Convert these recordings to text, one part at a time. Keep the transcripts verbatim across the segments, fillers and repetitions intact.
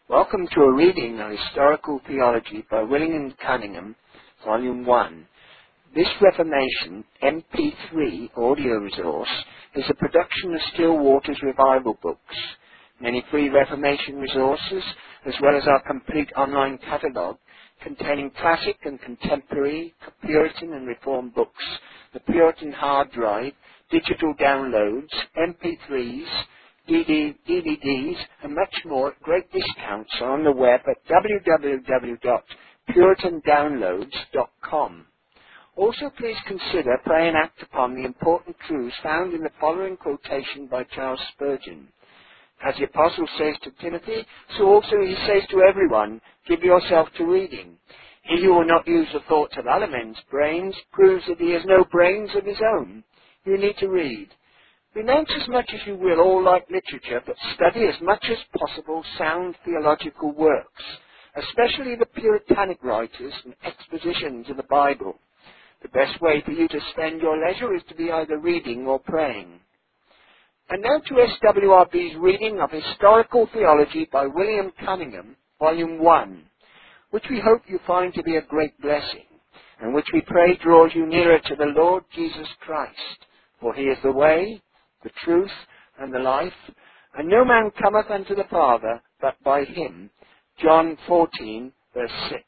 Welcome to a reading on Historical Theology by William Cunningham, Volume one. This Reformation M P three audio resource is a production of Still Waters Revival Books. Many free Reformation resources, as well as our complete online catalogue, containing classic and contemporary Puritan and Reformed books, the Puritan hard drive, digital downloads, M P threes, D V Ds, and much more at great discounts are on the web at w w w dot puritan downloads dot com. Also, please consider, pray and act upon the important truths found in the following quotation by Charles Spurgeon. As the Apostle says to Timothy, so also he says to everyone, give yourself to reading. He who will not use the thoughts of other men's brains proves that he has no brains of his own. You need to read. Renounce as much as you will all light literature, but study as much as possible sound theological works, especially the Puritanic writers and expositions of the Bible. The best way for you to spend your leisure is to be either reading or praying. And now to S W R B's reading of Historical Theology by William Cunningham, Volume one, which we hope you find to be a great blessing, and which we pray draws you nearer to the Lord Jesus Christ, for he is the way, the truth, and the life, and no man cometh unto the Father but by him. John fourteen, verse six.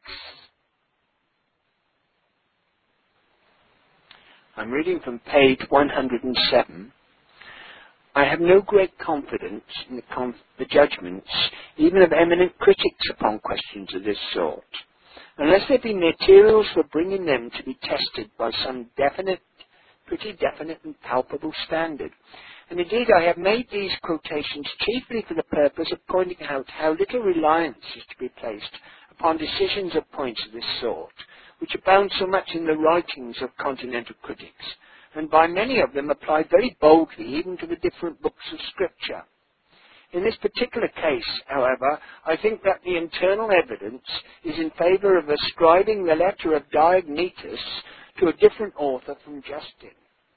I'm reading from page one hundred seven. I have no great confidence in the, conf- the judgments, even of eminent critics upon questions of this sort, unless there be materials for bringing them to be tested by some definite, pretty definite and palpable standard. And indeed I have made these quotations chiefly for the purpose of pointing out how little reliance is to be placed upon decisions of points of this sort, which abound so much in the writings of continental critics, and by many of them applied very boldly even to the different books of Scripture. In this particular case, however, I think that the internal evidence is in favour of ascribing the letter of Diognetus to a different author from Justin.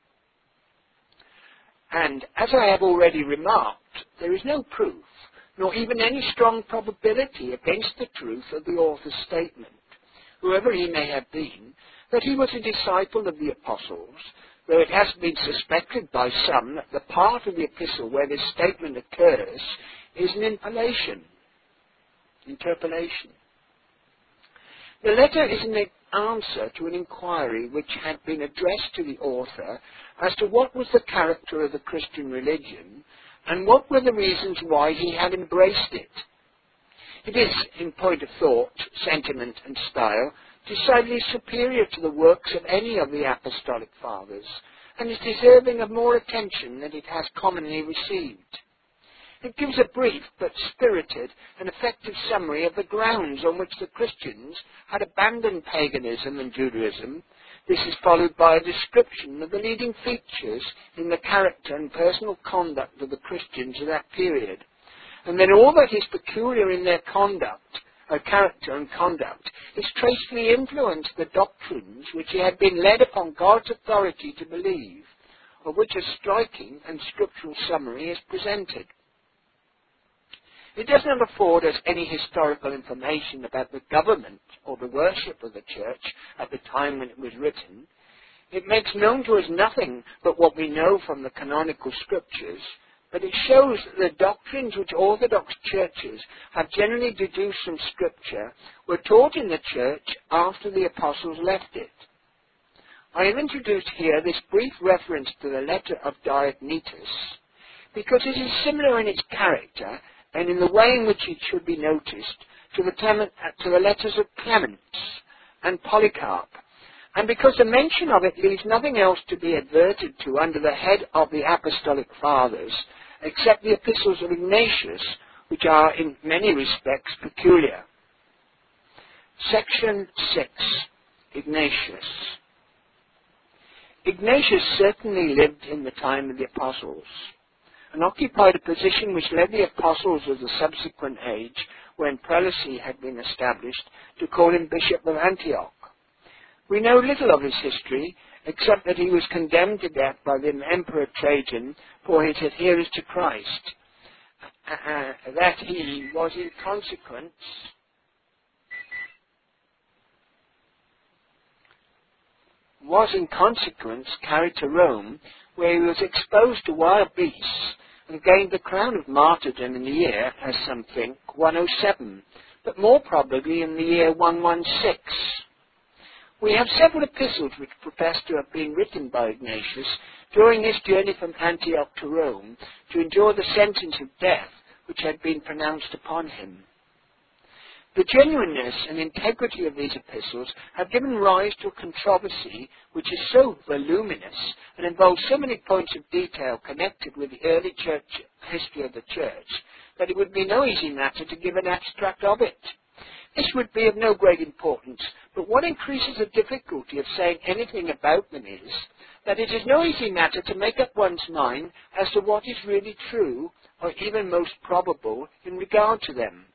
And, as I have already remarked, there is no proof, nor even any strong probability against the truth of the author's statement, whoever he may have been, that he was a disciple of the apostles, though it has been suspected by some that the part of the epistle where this statement occurs is an interpolation. Interpolation. The letter is an answer to an inquiry which had been addressed to the author as to what was the character of the Christian religion and what were the reasons why he had embraced it. It is, in point of thought, sentiment and style, decidedly superior to the works of any of the Apostolic Fathers, and is deserving of more attention than it has commonly received. It gives a brief but spirited and effective summary of the grounds on which the Christians had abandoned paganism and Judaism. This is followed by a description of the leading features in the character and personal conduct of the Christians of that period. And then all that is peculiar in their conduct, uh, character and conduct, is traced to the influence of the doctrines which he had been led upon God's authority to believe, of which a striking and scriptural summary is presented. It does not afford us any historical information about the government or the worship of the church at the time when it was written. It makes known to us nothing but what we know from the canonical scriptures, but it shows that the doctrines which Orthodox churches have generally deduced from Scripture were taught in the church after the apostles left it. I have introduced here this brief reference to the letter of Diognetus because it is similar in its character and in the way in which it should be noticed to the, Clement, to the letters of Clement and Polycarp, and because the mention of it leaves nothing else to be adverted to under the head of the Apostolic Fathers, except the epistles of Ignatius, which are in many respects peculiar. Section six. Ignatius. Ignatius certainly lived in the time of the apostles, and occupied a position which led the apostles of the subsequent age, when prelacy had been established, to call him Bishop of Antioch. We know little of his history, except that he was condemned to death by the Emperor Trajan for his adherence to Christ, uh, that he was in consequence was in consequence carried to Rome, where he was exposed to wild beasts and gained the crown of martyrdom in the year, as some think, one oh seven, but more probably in the year one sixteen. We have several epistles which profess to have been written by Ignatius during his journey from Antioch to Rome to endure the sentence of death which had been pronounced upon him. The genuineness and integrity of these epistles have given rise to a controversy which is so voluminous and involves so many points of detail connected with the early church history of the church that it would be no easy matter to give an abstract of it. This would be of no great importance, but what increases the difficulty of saying anything about them is that it is no easy matter to make up one's mind as to what is really true or even most probable in regard to them.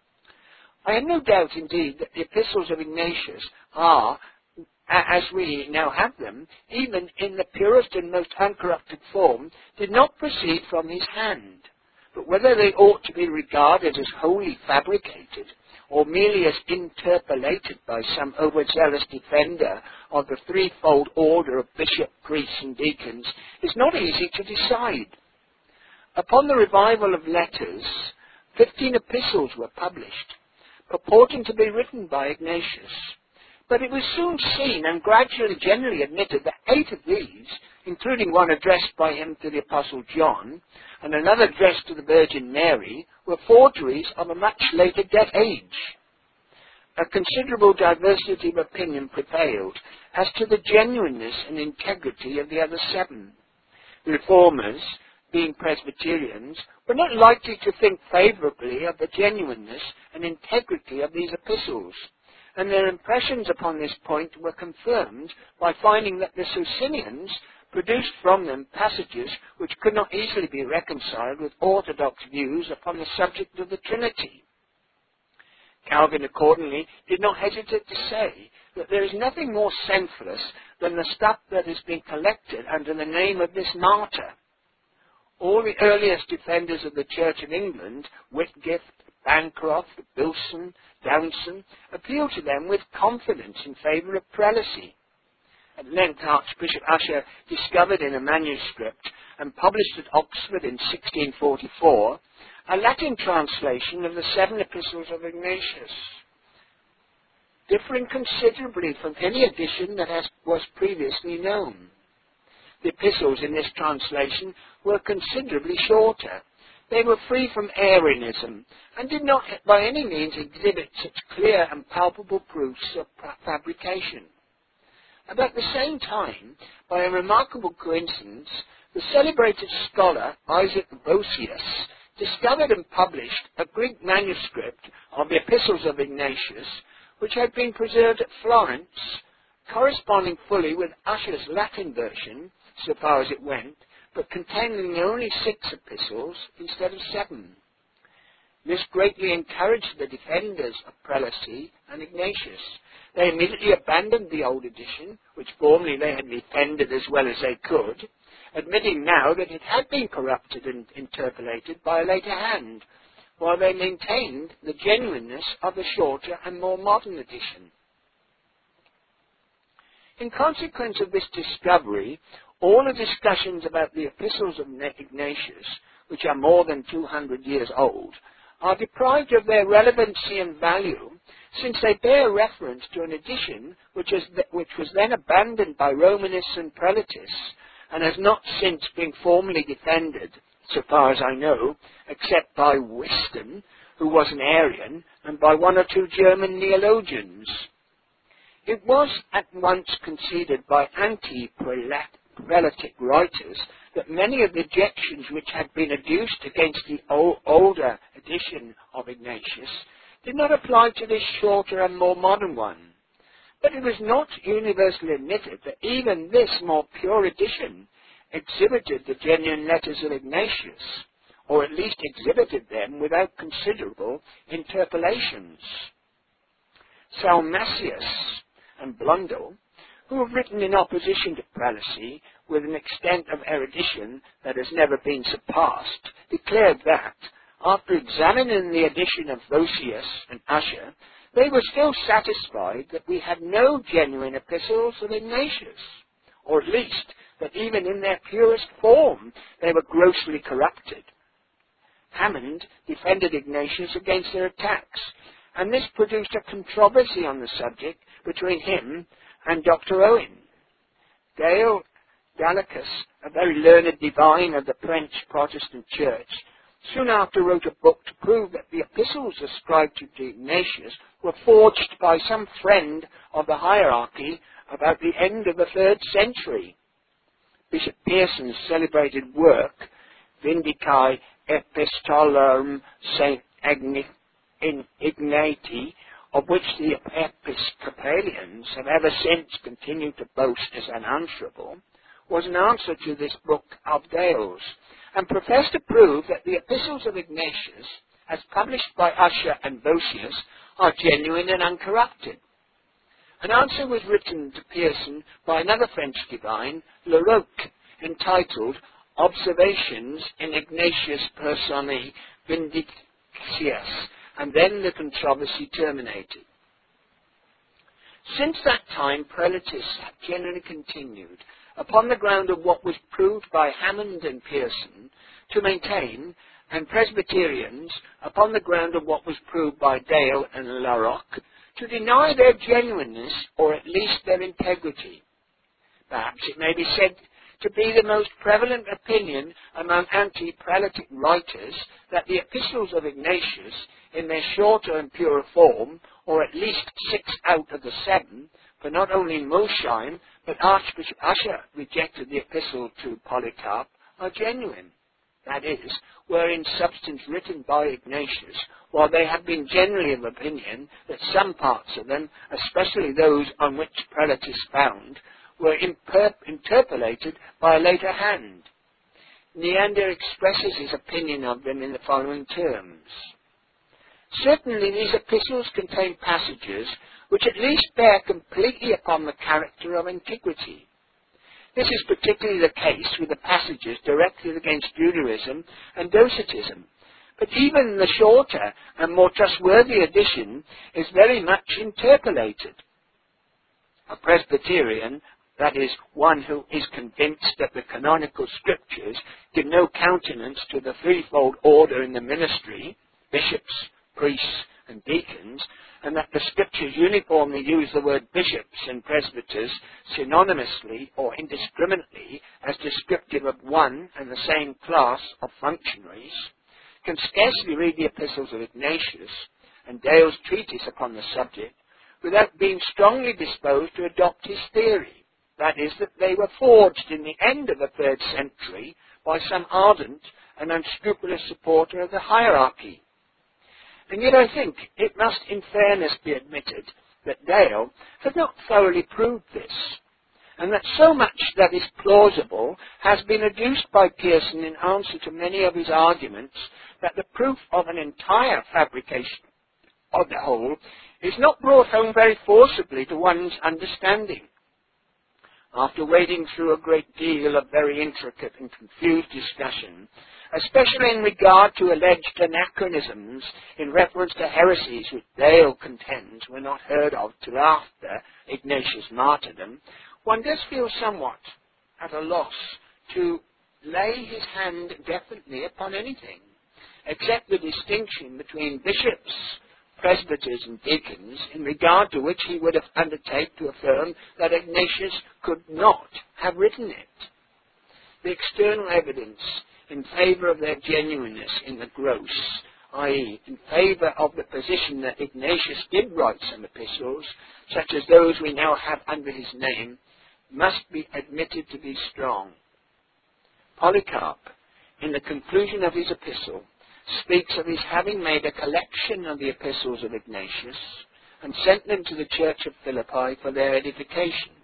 I have no doubt, indeed, that the epistles of Ignatius are, as we now have them, even in the purest and most uncorrupted form, did not proceed from his hand. But whether they ought to be regarded as wholly fabricated, or merely as interpolated by some overzealous defender of the threefold order of bishop, priests, and deacons, is not easy to decide. Upon the revival of letters, fifteen epistles were published, purporting to be written by Ignatius. But it was soon seen and gradually generally admitted that eight of these, including one addressed by him to the Apostle John, and another addressed to the Virgin Mary, were forgeries of a much later date age. A considerable diversity of opinion prevailed as to the genuineness and integrity of the other seven. The Reformers, being Presbyterians, were not likely to think favourably of the genuineness and integrity of these epistles, and their impressions upon this point were confirmed by finding that the Socinians produced from them passages which could not easily be reconciled with orthodox views upon the subject of the Trinity. Calvin, accordingly, did not hesitate to say that there is nothing more senseless than the stuff that has been collected under the name of this martyr. All the earliest defenders of the Church of England, Whitgift, Bancroft, Bilson, Downson, appealed to them with confidence in favour of prelacy. At length Archbishop Usher discovered in a manuscript and published at Oxford in sixteen forty-four a Latin translation of the seven epistles of Ignatius, differing considerably from any edition that has, was previously known. The epistles in this translation were considerably shorter. They were free from Arianism and did not by any means exhibit such clear and palpable proofs of fabrication. About the same time, by a remarkable coincidence, the celebrated scholar Isaac Vossius discovered and published a Greek manuscript of the epistles of Ignatius, which had been preserved at Florence, corresponding fully with Usher's Latin version, so far as it went, but containing only six epistles instead of seven. This greatly encouraged the defenders of prelacy and Ignatius. They immediately abandoned the old edition, which formerly they had defended as well as they could, admitting now that it had been corrupted and interpolated by a later hand, while they maintained the genuineness of the shorter and more modern edition. In consequence of this discovery, all the discussions about the epistles of Ignatius, which are more than two hundred years old, are deprived of their relevancy and value, since they bear reference to an edition which, is th- which was then abandoned by Romanists and Prelatists, and has not since been formally defended, so far as I know, except by Whiston, who was an Arian, and by one or two German neologians. It was at once conceded by anti-prelatic writers that many of the objections which had been adduced against the old, older edition of Ignatius did not apply to this shorter and more modern one. But it was not universally admitted that even this more pure edition exhibited the genuine letters of Ignatius, or at least exhibited them without considerable interpolations. Salmasius and Blundell, who have written in opposition to prelacy with an extent of erudition that has never been surpassed, declared that, after examining the edition of Vossius and Ussher, they were still satisfied that we had no genuine epistles of Ignatius, or at least that even in their purest form they were grossly corrupted. Hammond defended Ignatius against their attacks, and this produced a controversy on the subject between him and Doctor Owen. Dale Gallicus, a very learned divine of the French Protestant Church, soon after wrote a book to prove that the epistles ascribed to Ignatius were forged by some friend of the hierarchy about the end of the third century. Bishop Pearson's celebrated work, Vindicae Epistolarum Saint Ignati, of which the Episcopalians have ever since continued to boast as unanswerable, was an answer to this book of Dale's, and professed to prove that the epistles of Ignatius, as published by Ussher and Vossius, are genuine and uncorrupted. An answer was written to Pearson by another French divine, Larocque, entitled Observations in Ignatius Personae Vindictius, and then the controversy terminated. Since that time, prelatists have generally continued, upon the ground of what was proved by Hammond and Pearson, to maintain, and Presbyterians, upon the ground of what was proved by Dale and Larocque, to deny their genuineness, or at least their integrity. Perhaps it may be said to be the most prevalent opinion among anti-prelatic writers that the epistles of Ignatius, in their shorter and purer form, or at least six out of the seven, for not only Molsheim, but Archbishop Ussher rejected the epistle to Polycarp, are genuine. That is, were in substance written by Ignatius, while they have been generally of opinion that some parts of them, especially those on which prelatists found, were imper- interpolated by a later hand. Neander expresses his opinion of them in the following terms. Certainly these epistles contain passages which at least bear completely upon the character of antiquity. This is particularly the case with the passages directed against Judaism and Docetism, but even the shorter and more trustworthy edition is very much interpolated. A Presbyterian, that is, one who is convinced that the canonical scriptures give no countenance to the threefold order in the ministry, bishops, priests, and deacons, and that the scriptures uniformly use the word bishops and presbyters synonymously or indiscriminately as descriptive of one and the same class of functionaries, can scarcely read the epistles of Ignatius and Dale's treatise upon the subject without being strongly disposed to adopt his theory, that is, that they were forged in the end of the third century by some ardent and unscrupulous supporter of the hierarchy. And yet I think it must in fairness be admitted that Dale has not thoroughly proved this, and that so much that is plausible has been adduced by Pearson in answer to many of his arguments that the proof of an entire fabrication of the whole is not brought home very forcibly to one's understanding. After wading through a great deal of very intricate and confused discussion, especially in regard to alleged anachronisms in reference to heresies which Dale contends were not heard of till after Ignatius' martyrdom, one does feel somewhat at a loss to lay his hand definitely upon anything, except the distinction between bishops, presbyters, and deacons, in regard to which he would have undertaken to affirm that Ignatius could not have written it. The external evidence in favour of their genuineness in the gross, that is, in favour of the position that Ignatius did write some epistles, such as those we now have under his name, must be admitted to be strong. Polycarp, in the conclusion of his epistle, speaks of his having made a collection of the epistles of Ignatius and sent them to the church of Philippi for their edification.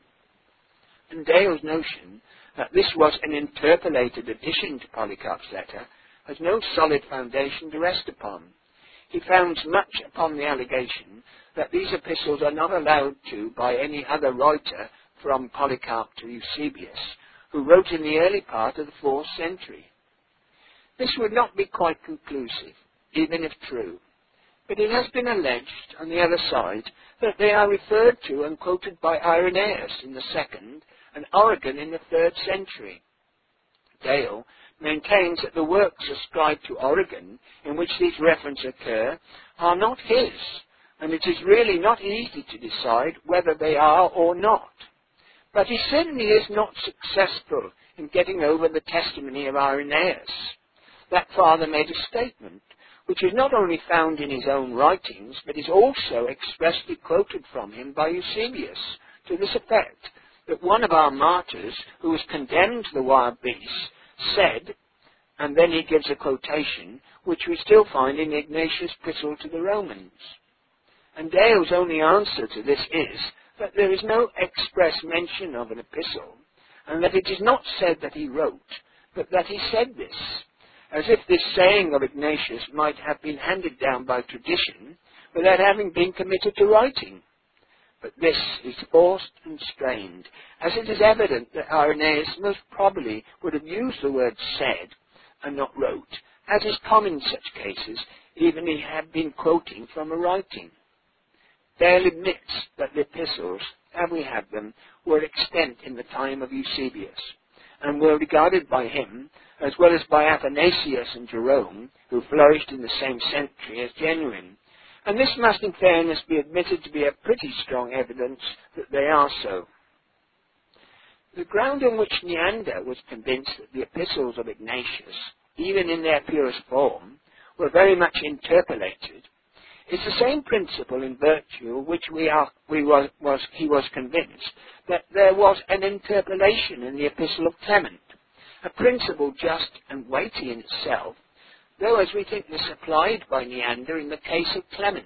And Dale's notion that this was an interpolated addition to Polycarp's letter has no solid foundation to rest upon. He founds much upon the allegation that these epistles are not allowed to by any other writer from Polycarp to Eusebius, who wrote in the early part of the fourth century. This would not be quite conclusive, even if true. But it has been alleged, on the other side, that they are referred to and quoted by Irenaeus in the second and Origen in the third century. Dale maintains that the works ascribed to Origen, in which these references occur, are not his, and it is really not easy to decide whether they are or not. But he certainly is not successful in getting over the testimony of Irenaeus. That father made a statement, which is not only found in his own writings, but is also expressly quoted from him by Eusebius, to this effect, that one of our martyrs, who was condemned to the wild beasts, said, and then he gives a quotation, which we still find in Ignatius' Epistle to the Romans. And Dale's only answer to this is that there is no express mention of an epistle, and that it is not said that he wrote, but that he said this, as if this saying of Ignatius might have been handed down by tradition without having been committed to writing. But this is forced and strained, as it is evident that Irenaeus most probably would have used the word said and not wrote, as is common in such cases, even if he had been quoting from a writing. Dale admits that the epistles, as we have them, were extant in the time of Eusebius, and were regarded by him, as well as by Athanasius and Jerome, who flourished in the same century, as genuine. And this must, in fairness, be admitted to be a pretty strong evidence that they are so. The ground on which Neander was convinced that the epistles of Ignatius, even in their purest form, were very much interpolated, is the same principle in virtue of which we are, we was, was, he was convinced that there was an interpolation in the Epistle of Clement, a principle just and weighty in itself, though as we think this applied by Neander in the case of Clement.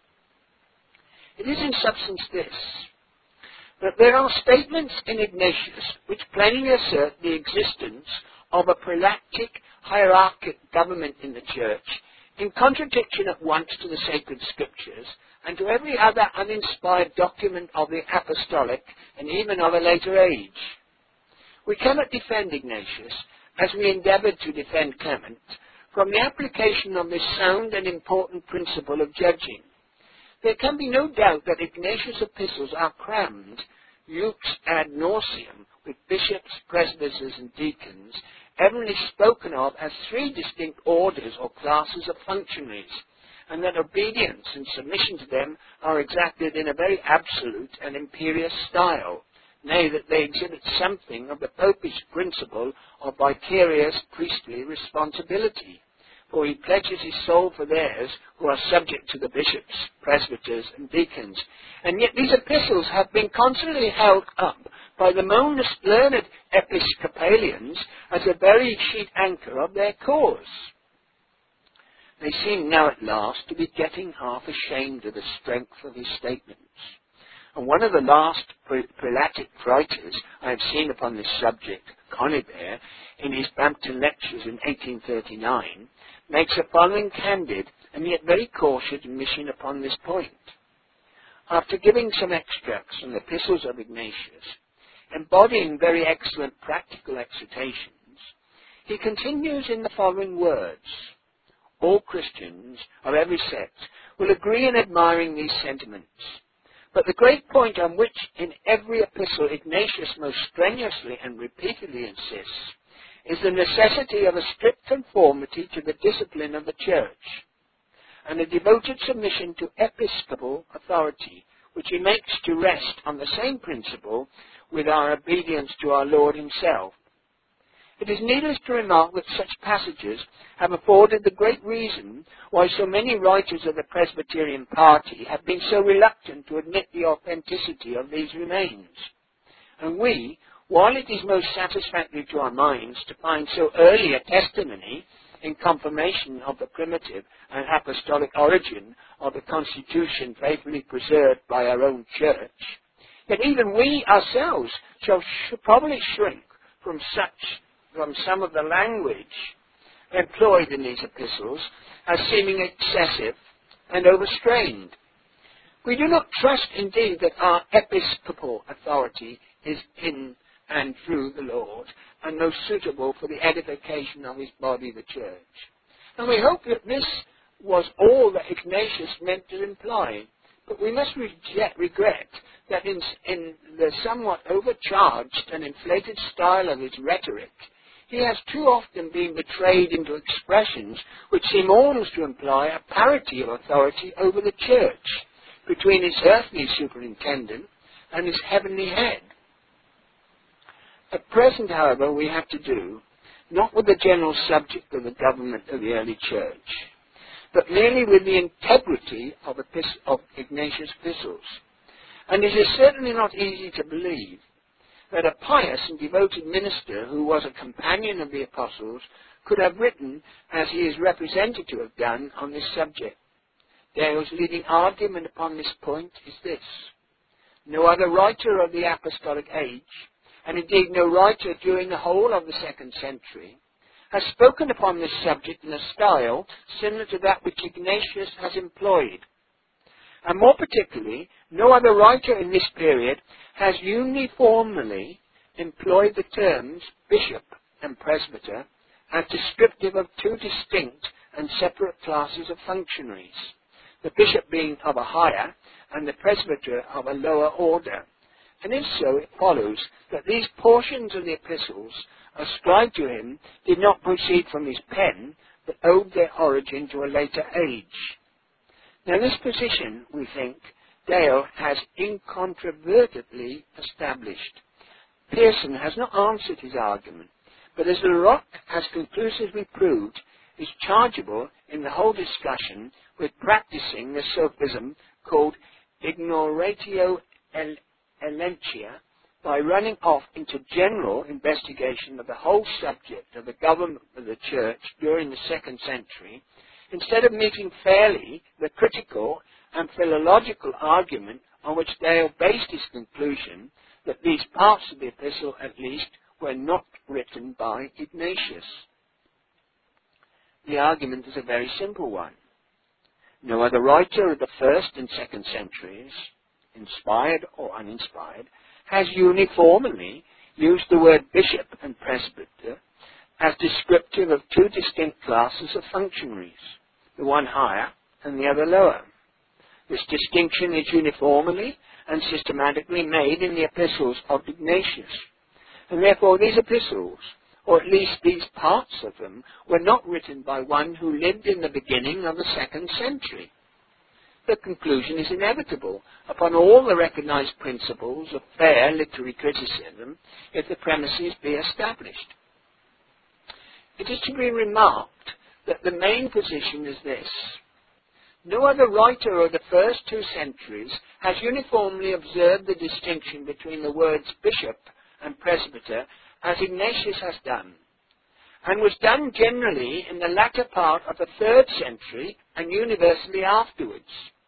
It is in substance this, that there are statements in Ignatius which plainly assert the existence of a prolactic, hierarchic government in the Church, in contradiction at once to the sacred scriptures and to every other uninspired document of the apostolic and even of a later age. We cannot defend Ignatius, as we endeavoured to defend Clement, from the application of this sound and important principle of judging. There can be no doubt that Ignatius' epistles are crammed, ux ad nauseam, with bishops, presbyters, and deacons, evidently spoken of as three distinct orders or classes of functionaries, and that obedience and submission to them are exacted in a very absolute and imperious style, nay, that they exhibit something of the popish principle of vicarious priestly responsibility, for he pledges his soul for theirs who are subject to the bishops, presbyters, and deacons. And yet these epistles have been constantly held up by the most learned Episcopalians as a very sheet anchor of their cause. They seem now at last to be getting half ashamed of the strength of his statements. And one of the last prelatic writers I have seen upon this subject, Conybeare, in his Bampton Lectures in eighteen thirty-nine, makes a following candid and yet very cautious admission upon this point. After giving some extracts from the epistles of Ignatius, embodying very excellent practical exhortations, he continues in the following words: all Christians of every sect will agree in admiring these sentiments, but the great point on which in every epistle Ignatius most strenuously and repeatedly insists is the necessity of a strict conformity to the discipline of the Church, and a devoted submission to episcopal authority, which he makes to rest on the same principle with our obedience to our Lord himself. It is needless to remark that such passages have afforded the great reason why so many writers of the Presbyterian party have been so reluctant to admit the authenticity of these remains. And we, while it is most satisfactory to our minds to find so early a testimony in confirmation of the primitive and apostolic origin of the constitution faithfully preserved by our own Church, yet even we ourselves shall sh- probably shrink from such from some of the language employed in these epistles as seeming excessive and overstrained. We do not trust, indeed, that our episcopal authority is in and through the Lord, and most suitable for the edification of his body, the Church. And we hope that this was all that Ignatius meant to imply. But we must reject, regret that in, in the somewhat overcharged and inflated style of his rhetoric, he has too often been betrayed into expressions which seem almost to imply a parity of authority over the church between its earthly superintendent and his heavenly head. At present, however, we have to do not with the general subject of the government of the early church, but merely with the integrity of, epist- of Ignatius' epistles. And it is certainly not easy to believe that a pious and devoted minister who was a companion of the apostles could have written as he is represented to have done on this subject. Dale's leading argument upon this point is this: no other writer of the apostolic age, and indeed no writer during the whole of the second century, has spoken upon this subject in a style similar to that which Ignatius has employed. And more particularly, no other writer in this period has uniformly employed the terms bishop and presbyter as descriptive of two distinct and separate classes of functionaries, the bishop being of a higher and the presbyter of a lower order. And if so, it follows that these portions of the epistles ascribed to him did not proceed from his pen, but owed their origin to a later age. Now this position, we think, Dale has incontrovertibly established. Pearson has not answered his argument, but as Locke has conclusively proved, is chargeable in the whole discussion with practicing the sophism called ignoratio elentia, by running off into general investigation of the whole subject of the government of the church during the second century, instead of meeting fairly the critical and philological argument on which Dale based his conclusion that these parts of the epistle, at least, were not written by Ignatius. The argument is a very simple one. No other writer of the first and second centuries, inspired or uninspired, has uniformly used the word bishop and presbyter as descriptive of two distinct classes of functionaries, the one higher and the other lower. This distinction is uniformly and systematically made in the epistles of Ignatius, and therefore these epistles, or at least these parts of them, were not written by one who lived in the beginning of the second century. The conclusion is inevitable upon all the recognized principles of fair literary criticism if the premises be established. It is to be remarked that the main position is this: no other writer of the first two centuries has uniformly observed the distinction between the words bishop and presbyter as Ignatius has done, and was done generally in the latter part of the third century and universally afterwards.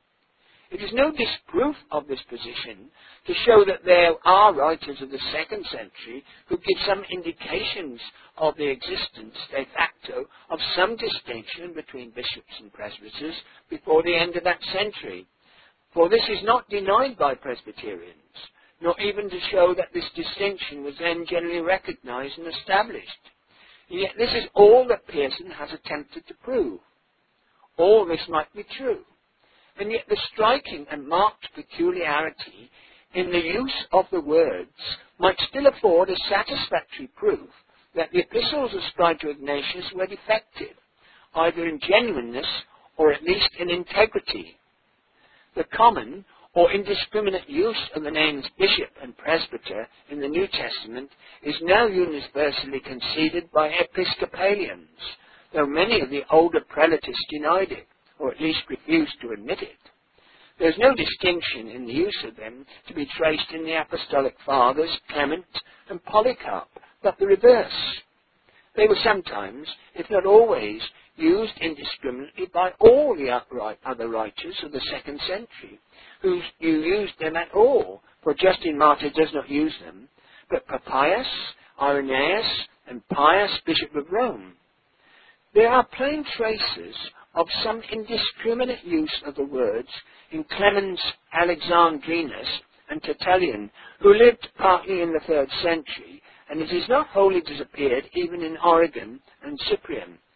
It is no disproof of this position to show that there are writers of the second century who give some indications of the existence, de facto, of some distinction between bishops and presbyters before the end of that century. For this is not denied by Presbyterians, nor even to show that this distinction was then generally recognized and established. And yet this is all that Pearson has attempted to prove. All this might be true. And yet the striking and marked peculiarity in the use of the words might still afford a satisfactory proof that the epistles ascribed to Ignatius were defective, either in genuineness or at least in integrity. The common or indiscriminate use of the names bishop and presbyter in the New Testament is now universally conceded by Episcopalians, though many of the older prelatists denied it, or at least refused to admit it. There is no distinction in the use of them to be traced in the Apostolic Fathers, Clement and Polycarp, but the reverse. They were sometimes, if not always, used indiscriminately by all the other writers of the second century, who used them at all, for Justin Martyr does not use them, but Papias, Irenaeus and Pius, Bishop of Rome. There are plain traces of some indiscriminate use of the words in Clemens Alexandrinus and Tertullian, who lived partly in the third century, and it has not wholly disappeared even in Origen and Cyprian.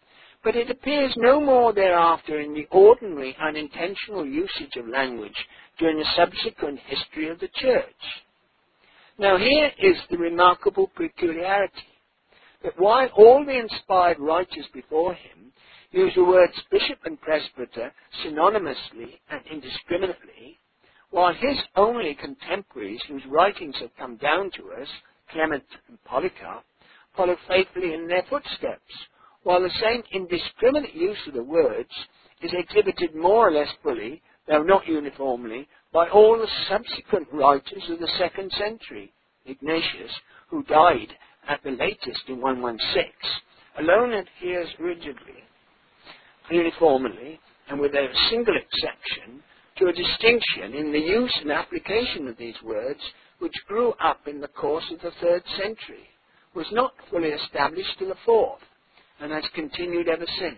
but it appears no more thereafter in the ordinary unintentional usage of language during the subsequent history of the Church. Now here is the remarkable peculiarity, that while all the inspired writers before him used the words bishop and presbyter synonymously and indiscriminately, while his only contemporaries whose writings have come down to us, Clement and Polycarp, follow faithfully in their footsteps, while the same indiscriminate use of the words is exhibited more or less fully, though not uniformly, by all the subsequent writers of the second century. Ignatius, who died at the latest in one sixteen, alone adheres rigidly, uniformly, and with a single exception, to a distinction in the use and application of these words, which grew up in the course of the third century, was not fully established to the fourth, and has continued ever since.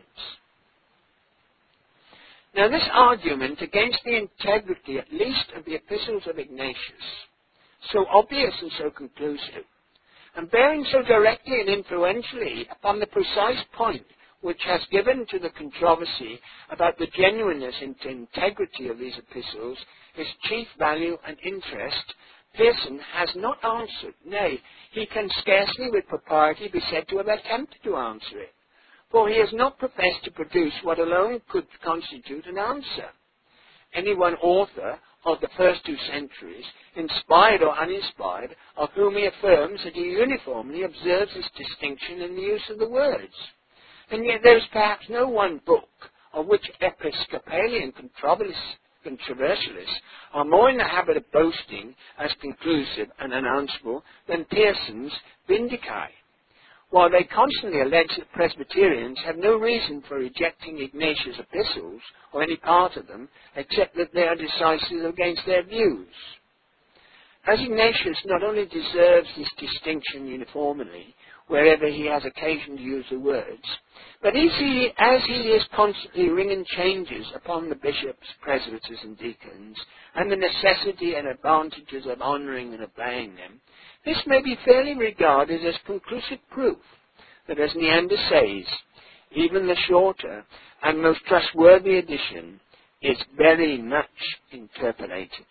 Now this argument against the integrity at least of the epistles of Ignatius, so obvious and so conclusive, and bearing so directly and influentially upon the precise point which has given to the controversy about the genuineness and integrity of these epistles its chief value and interest, Pearson has not answered, nay, he can scarcely with propriety be said to have attempted to answer it, for he has not professed to produce what alone could constitute an answer. Any one author of the first two centuries, inspired or uninspired, of whom he affirms that he uniformly observes this distinction in the use of the words. And yet there is perhaps no one book of which Episcopalian controversialists are more in the habit of boasting as conclusive and unanswerable than Pearson's Vindicae, while they constantly allege that Presbyterians have no reason for rejecting Ignatius' epistles, or any part of them, except that they are decisive against their views. As Ignatius not only deserves this distinction uniformly, wherever he has occasion to use the words, but as he, as he is constantly ringing changes upon the bishops, presbyters, and deacons, and the necessity and advantages of honouring and obeying them, this may be fairly regarded as conclusive proof that, as Neander says, even the shorter and most trustworthy edition is very much interpolated.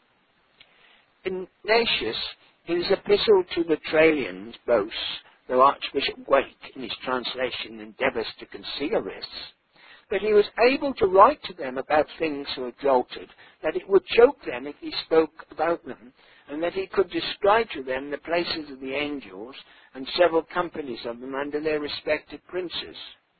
Ignatius, in his epistle to the Trallians, boasts, though Archbishop Wake in his translation endeavours to conceal this, that he was able to write to them about things so exalted that it would choke them if he spoke about them, and that he could describe to them the places of the angels and several companies of them under their respective princes.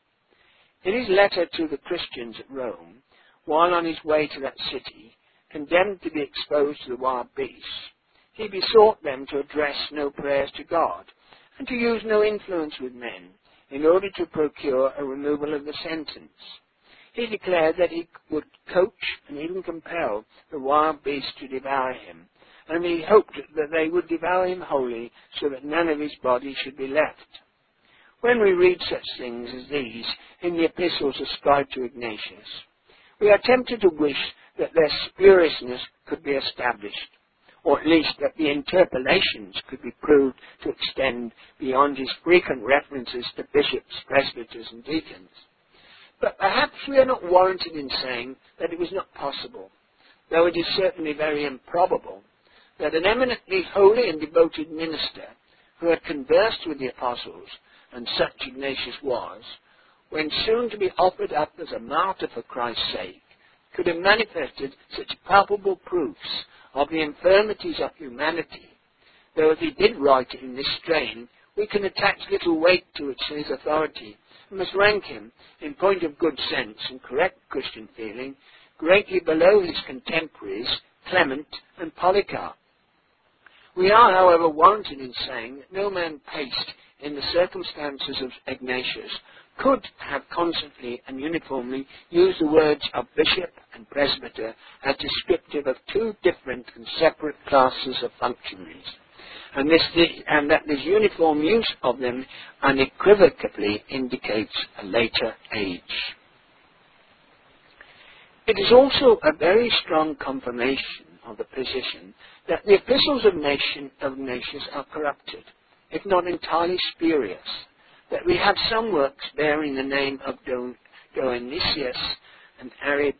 In his letter to the Christians at Rome, while on his way to that city, condemned to be exposed to the wild beasts, he besought them to address no prayers to God, and to use no influence with men, in order to procure a removal of the sentence. He declared that he would coach and even compel the wild beasts to devour him, and he hoped that they would devour him wholly, so that none of his body should be left. When we read such things as these in the epistles ascribed to Ignatius, we are tempted to wish that their spuriousness could be established, or at least that the interpolations could be proved to extend beyond his frequent references to bishops, presbyters, and deacons. But perhaps we are not warranted in saying that it was not possible, though it is certainly very improbable, that an eminently holy and devoted minister, who had conversed with the apostles, and such Ignatius was, when soon to be offered up as a martyr for Christ's sake, could have manifested such palpable proofs of the infirmities of humanity, though if he did write it in this strain, we can attach little weight to its his authority, and must rank him, in point of good sense and correct Christian feeling, greatly below his contemporaries, Clement and Polycarp. We are, however, warranted in saying that no man placed in the circumstances of Ignatius could have constantly and uniformly used the words of bishop and presbyter as descriptive of two different and separate classes of functionaries, and, this, and that this uniform use of them unequivocally indicates a later age. It is also a very strong confirmation of the position that the epistles of, nation, of Ignatius are corrupted, if not entirely spurious, that we have some works bearing the name of Don- Dionysius, an Areopagite,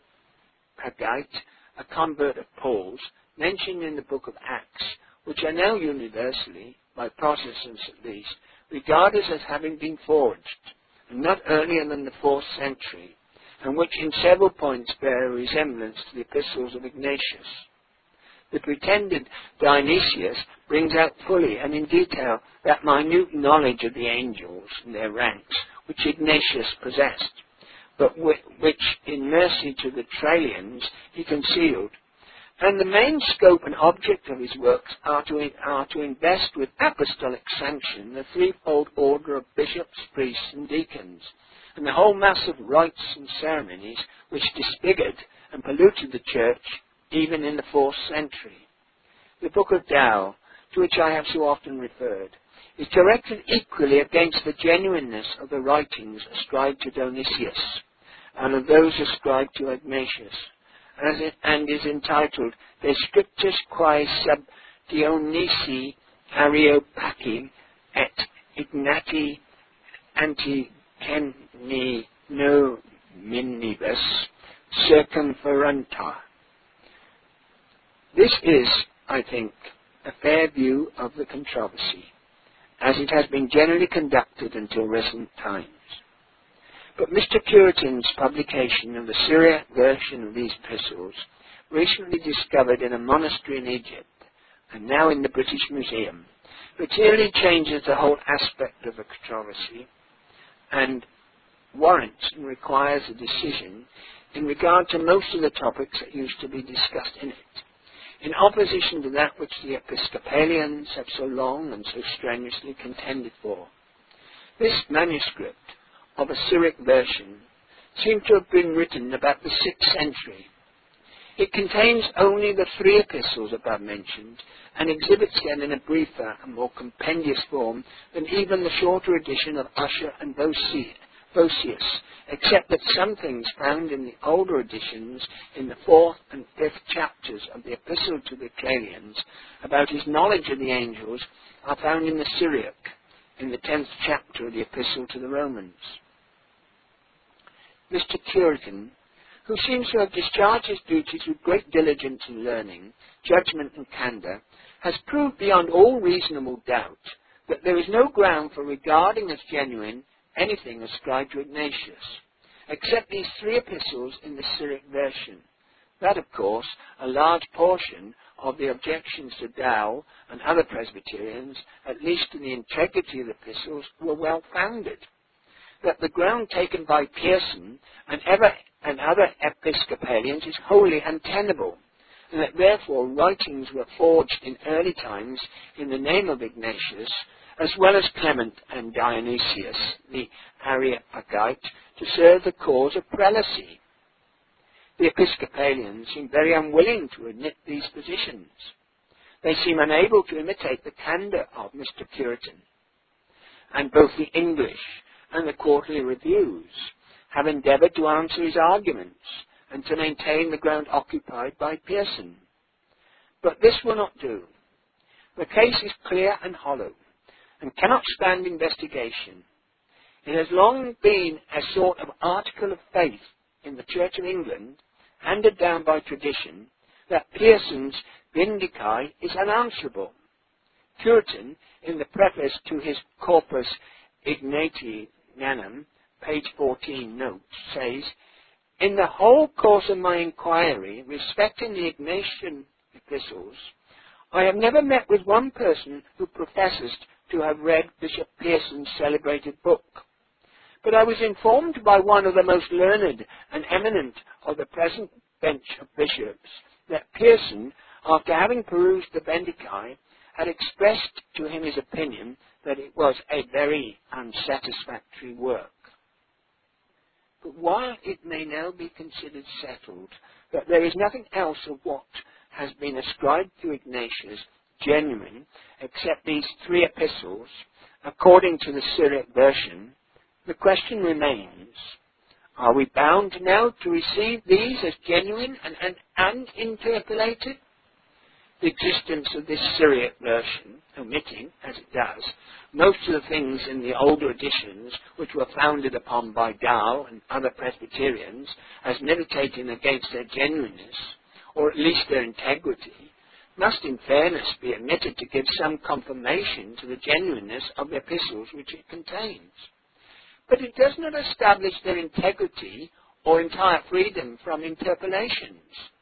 a convert of Paul's, mentioned in the book of Acts, which are now universally, by Protestants at least, regarded as having been forged, and not earlier than the fourth century, and which in several points bear a resemblance to the epistles of Ignatius. The pretended Dionysius brings out fully and in detail that minute knowledge of the angels and their ranks which Ignatius possessed, but which, in mercy to the Trallians, he concealed. And the main scope and object of his works are to, are to invest with apostolic sanction the threefold order of bishops, priests, and deacons, and the whole mass of rites and ceremonies which disfigured and polluted the church even in the fourth century. The Book of Tao, to which I have so often referred, is directed equally against the genuineness of the writings ascribed to Dionysius and of those ascribed to Ignatius, as it, and is entitled De Scriptis Quae Sub Dionysi Areopaci et Ignati Anticeni No Minibus Circumferenta. This is, I think, a fair view of the controversy, as it has been generally conducted until recent times. But Mister Curitin's publication of the Syriac version of these epistles, recently discovered in a monastery in Egypt, and now in the British Museum, materially changes the whole aspect of the controversy, and warrants and requires a decision in regard to most of the topics that used to be discussed in it, in opposition to that which the Episcopalians have so long and so strenuously contended for. This manuscript of a Syriac version seemed to have been written about the sixth century. It contains only the three epistles above mentioned, and exhibits them in a briefer and more compendious form than even the shorter edition of Ussher and Vossius, except that some things found in the older editions in the fourth and fifth chapters of the Epistle to the Trallians about his knowledge of the angels are found in the Syriac, in the tenth chapter of the Epistle to the Romans. Mister Curitin, who seems to have discharged his duties with great diligence and learning, judgment and candour, has proved beyond all reasonable doubt that there is no ground for regarding as genuine anything ascribed to Ignatius, except these three epistles in the Syriac version. That, of course, a large portion of the objections to Dow and other Presbyterians, at least to the integrity of the epistles, were well founded. That the ground taken by Pearson and, ever, and other Episcopalians is wholly untenable, and that therefore writings were forged in early times in the name of Ignatius, as well as Clement and Dionysius, the Areopagite, to serve the cause of prelacy. The Episcopalians seem very unwilling to admit these positions. They seem unable to imitate the candour of Mister Curitin, and both the English and the Quarterly Reviews have endeavoured to answer his arguments and to maintain the ground occupied by Pearson. But this will not do. The case is clear and hollow, and cannot stand investigation. It has long been a sort of article of faith in the Church of England, handed down by tradition, that Pearson's Vindicae is unanswerable. Curitin, in the preface to his Corpus Ignatianum, page fourteen, notes, says, "In the whole course of my inquiry respecting the Ignatian epistles, I have never met with one person who professes to have read Bishop Pearson's celebrated book. But I was informed by one of the most learned and eminent of the present bench of bishops that Pearson, after having perused the Vindicae, had expressed to him his opinion that it was a very unsatisfactory work." But while it may now be considered settled that there is nothing else of what has been ascribed to Ignatius genuine except these three epistles, according to the Syriac version, the question remains, are we bound now to receive these as genuine and, and, and interpolated? The existence of this Syriac version omitting, as it does, most of the things in the older editions which were founded upon by Dow and other Presbyterians as militating against their genuineness, or at least their integrity, must in fairness be admitted to give some confirmation to the genuineness of the epistles which it contains. But it does not establish their integrity or entire freedom from interpolations.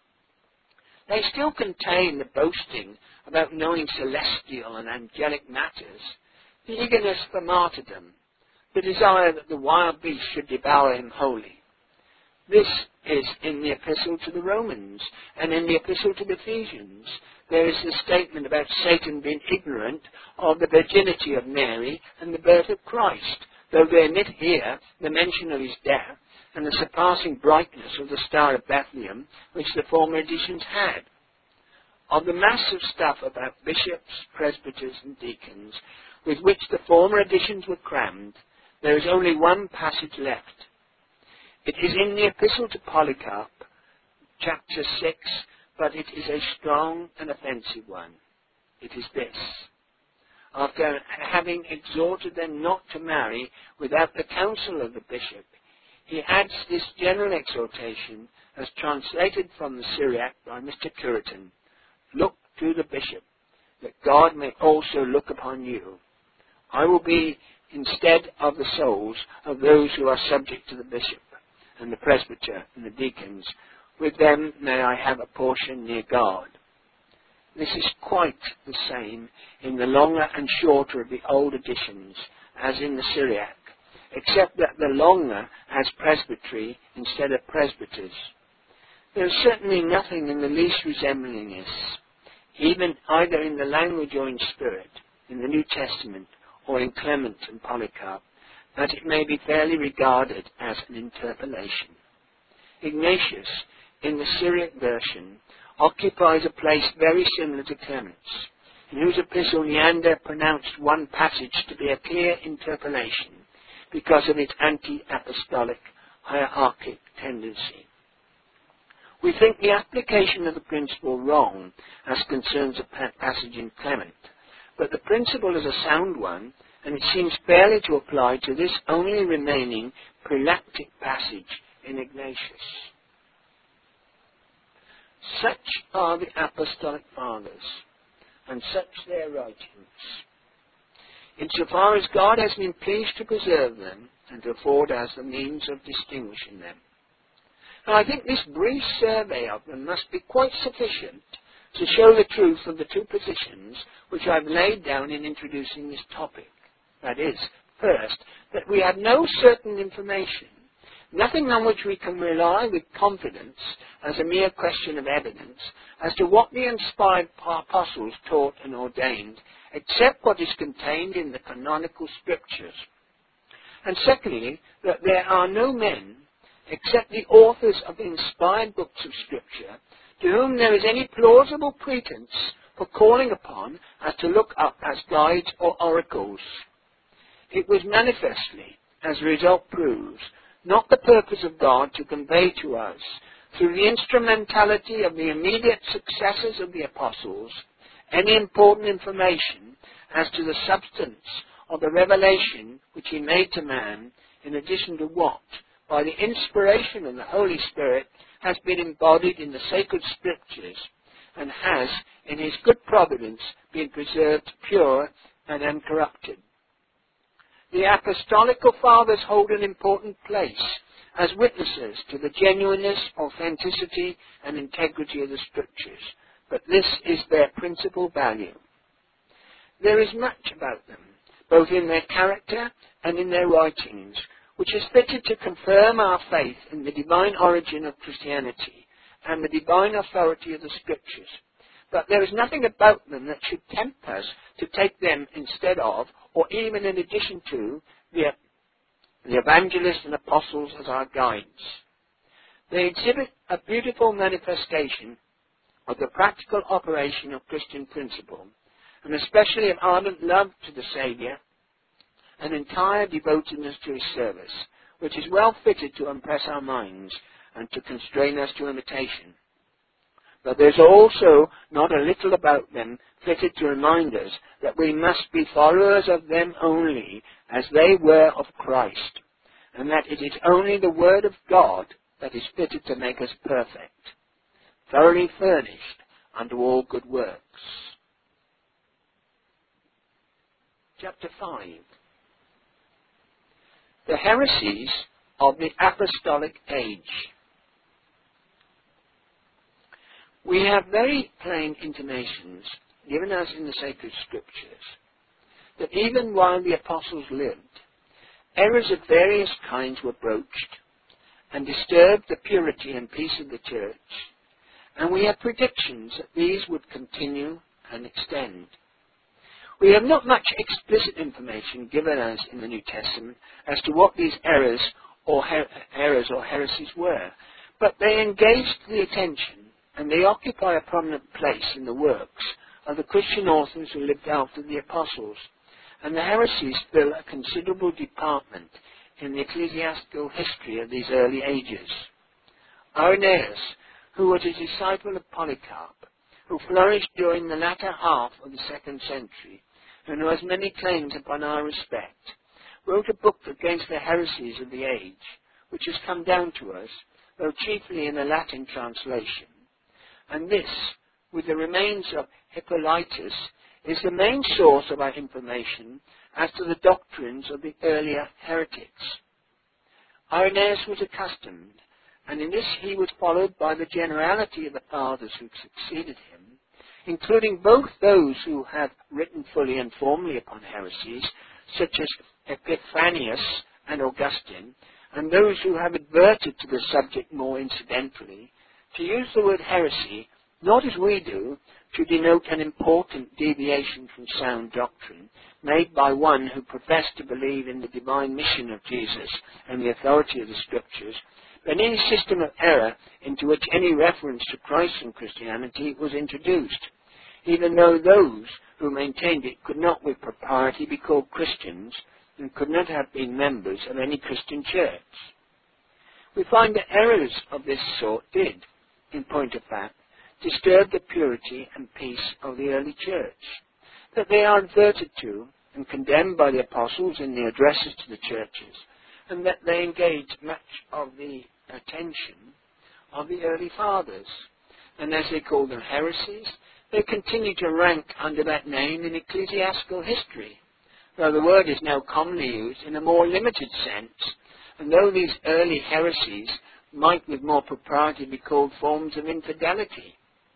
They still contain the boasting about knowing celestial and angelic matters, the eagerness for martyrdom, the desire that the wild beast should devour him wholly. This is in the epistle to the Romans, and in the epistle to the Ephesians. There is the statement about Satan being ignorant of the virginity of Mary and the birth of Christ, though they omit here the mention of his death and the surpassing brightness of the Star of Bethlehem, which the former editions had. Of the mass of stuff about bishops, presbyters, and deacons, with which the former editions were crammed, there is only one passage left. It is in the Epistle to Polycarp, chapter six, but it is a strong and offensive one. It is this. After having exhorted them not to marry without the counsel of the bishop, he adds this general exhortation as translated from the Syriac by Mister Curitan: "Look to the bishop, that God may also look upon you. I will be instead of the souls of those who are subject to the bishop, and the presbyter, and the deacons. With them may I have a portion near God." This is quite the same in the longer and shorter of the old editions as in the Syriac, except that the longer has presbytery instead of presbyters. There is certainly nothing in the least resembling this, even either in the language or in spirit, in the New Testament or in Clement and Polycarp, that it may be fairly regarded as an interpolation. Ignatius, in the Syriac version, occupies a place very similar to Clement's, in whose epistle Neander pronounced one passage to be a clear interpolation because of its anti-apostolic hierarchic tendency. We think the application of the principle wrong as concerns a passage in Clement, but the principle is a sound one, and it seems fairly to apply to this only remaining prelactic passage in Ignatius. Such are the Apostolic Fathers, and such their writings, insofar as God has been pleased to preserve them and to afford us the means of distinguishing them. Now, I think this brief survey of them must be quite sufficient to show the truth of the two positions which I've laid down in introducing this topic. That is, first, that we have no certain information, nothing on which we can rely with confidence as a mere question of evidence as to what the inspired apostles taught and ordained, except what is contained in the canonical scriptures. And secondly, that there are no men, except the authors of the inspired books of Scripture, to whom there is any plausible pretense for calling upon as to look up as guides or oracles. It was manifestly, as the result proves, not the purpose of God to convey to us, through the instrumentality of the immediate successors of the apostles, any important information as to the substance of the revelation which he made to man, in addition to what, by the inspiration of the Holy Spirit, has been embodied in the sacred scriptures, and has, in his good providence, been preserved pure and uncorrupted. The Apostolical Fathers hold an important place as witnesses to the genuineness, authenticity, and integrity of the Scriptures, but this is their principal value. There is much about them, both in their character and in their writings, which is fitted to confirm our faith in the divine origin of Christianity and the divine authority of the Scriptures. But there is nothing about them that should tempt us to take them instead of, or even in addition to, the, the evangelists and apostles as our guides. They exhibit a beautiful manifestation of the practical operation of Christian principle, and especially of ardent love to the Saviour, and entire devotedness to his service, which is well fitted to impress our minds and to constrain us to imitation. But there's also not a little about them fitted to remind us that we must be followers of them only as they were of Christ, and that it is only the Word of God that is fitted to make us perfect, thoroughly furnished unto all good works. Chapter five. The heresies of the apostolic age. We have very plain intimations given us in the sacred scriptures that even while the apostles lived, errors of various kinds were broached and disturbed the purity and peace of the church, and we have predictions that these would continue and extend. We have not much explicit information given us in the New Testament as to what these errors or her- errors or heresies were, but they engaged the attention and they occupy a prominent place in the works of the Christian authors who lived after the apostles, and the heresies fill a considerable department in the ecclesiastical history of these early ages. Irenaeus, who was a disciple of Polycarp, who flourished during the latter half of the second century, and who has many claims upon our respect, wrote a book against the heresies of the age, which has come down to us, though chiefly in a Latin translation. And this, with the remains of Hippolytus, is the main source of our information as to the doctrines of the earlier heretics. Irenaeus was accustomed, and in this he was followed by the generality of the fathers who succeeded him, including both those who have written fully and formally upon heresies, such as Epiphanius and Augustine, and those who have adverted to the subject more incidentally, to use the word heresy, not as we do, to denote an important deviation from sound doctrine made by one who professed to believe in the divine mission of Jesus and the authority of the Scriptures, but any system of error into which any reference to Christ and Christianity was introduced, even though those who maintained it could not with propriety be called Christians and could not have been members of any Christian church. We find that errors of this sort did, in point of fact, disturb the purity and peace of the early church, that they are adverted to and condemned by the apostles in the addresses to the churches, and that they engage much of the attention of the early fathers. And as they call them heresies, they continue to rank under that name in ecclesiastical history, though the word is now commonly used in a more limited sense, and though these early heresies might with more propriety be called forms of infidelity.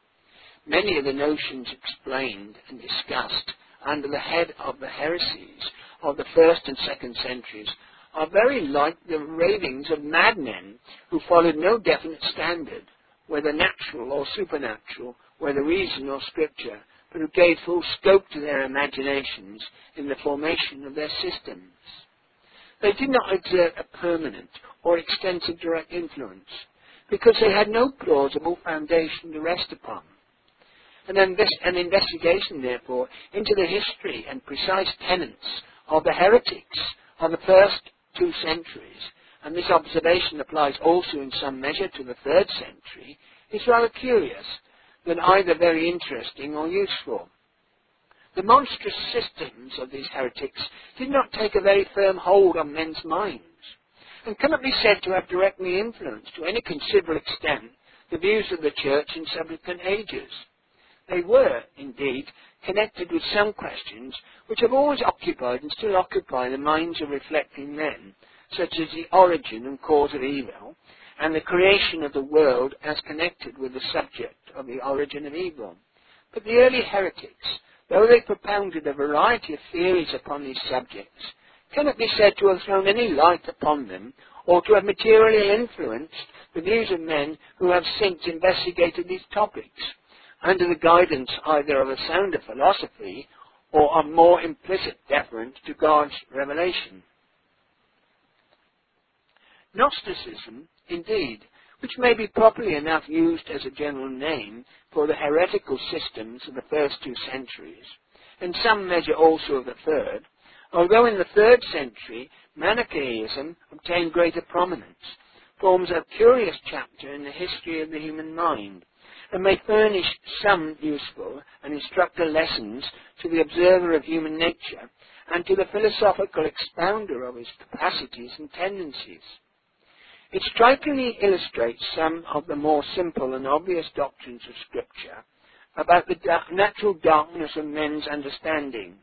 Many of the notions explained and discussed under the head of the heresies of the first and second centuries are very like the ravings of madmen who followed no definite standard, whether natural or supernatural, whether reason or scripture, but who gave full scope to their imaginations in the formation of their systems. They did not exert a permanent or extensive direct influence, because they had no plausible foundation to rest upon. And then this, an investigation, therefore, into the history and precise tenets of the heretics of the first two centuries, and this observation applies also in some measure to the third century, is rather curious than either very interesting or useful. The monstrous systems of these heretics did not take a very firm hold on men's minds, and cannot be said to have directly influenced to any considerable extent the views of the Church in subsequent ages. They were, indeed, connected with some questions which have always occupied and still occupy the minds of reflecting men, such as the origin and cause of evil, and the creation of the world as connected with the subject of the origin of evil. But the early heretics, though they propounded a variety of theories upon these subjects, cannot be said to have thrown any light upon them, or to have materially influenced the views of men who have since investigated these topics, under the guidance either of a sounder philosophy or of more implicit deference to God's revelation. Gnosticism, indeed, which may be properly enough used as a general name for the heretical systems of the first two centuries, and some measure also of the third, although in the third century Manichaeism obtained greater prominence, forms a curious chapter in the history of the human mind, and may furnish some useful and instructive lessons to the observer of human nature and to the philosophical expounder of his capacities and tendencies. It strikingly illustrates some of the more simple and obvious doctrines of Scripture about the da- natural darkness of men's understanding.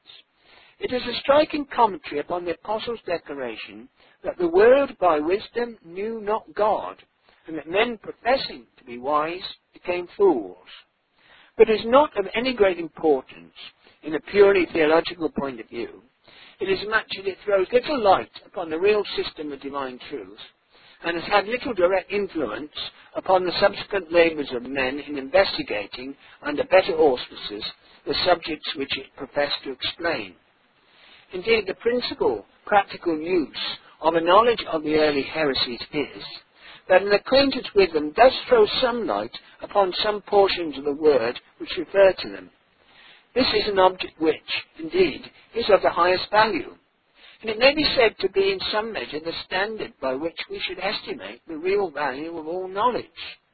It is a striking commentary upon the Apostles' declaration that the world by wisdom knew not God, and that men professing to be wise became fools. But it is not of any great importance in a purely theological point of view. It is much that it throws little light upon the real system of divine truth, and has had little direct influence upon the subsequent labours of men in investigating, under better auspices, the subjects which it professed to explain. Indeed, the principal practical use of a knowledge of the early heresies is that an acquaintance with them does throw some light upon some portions of the Word which refer to them. This is an object which, indeed, is of the highest value, and it may be said to be in some measure the standard by which we should estimate the real value of all knowledge.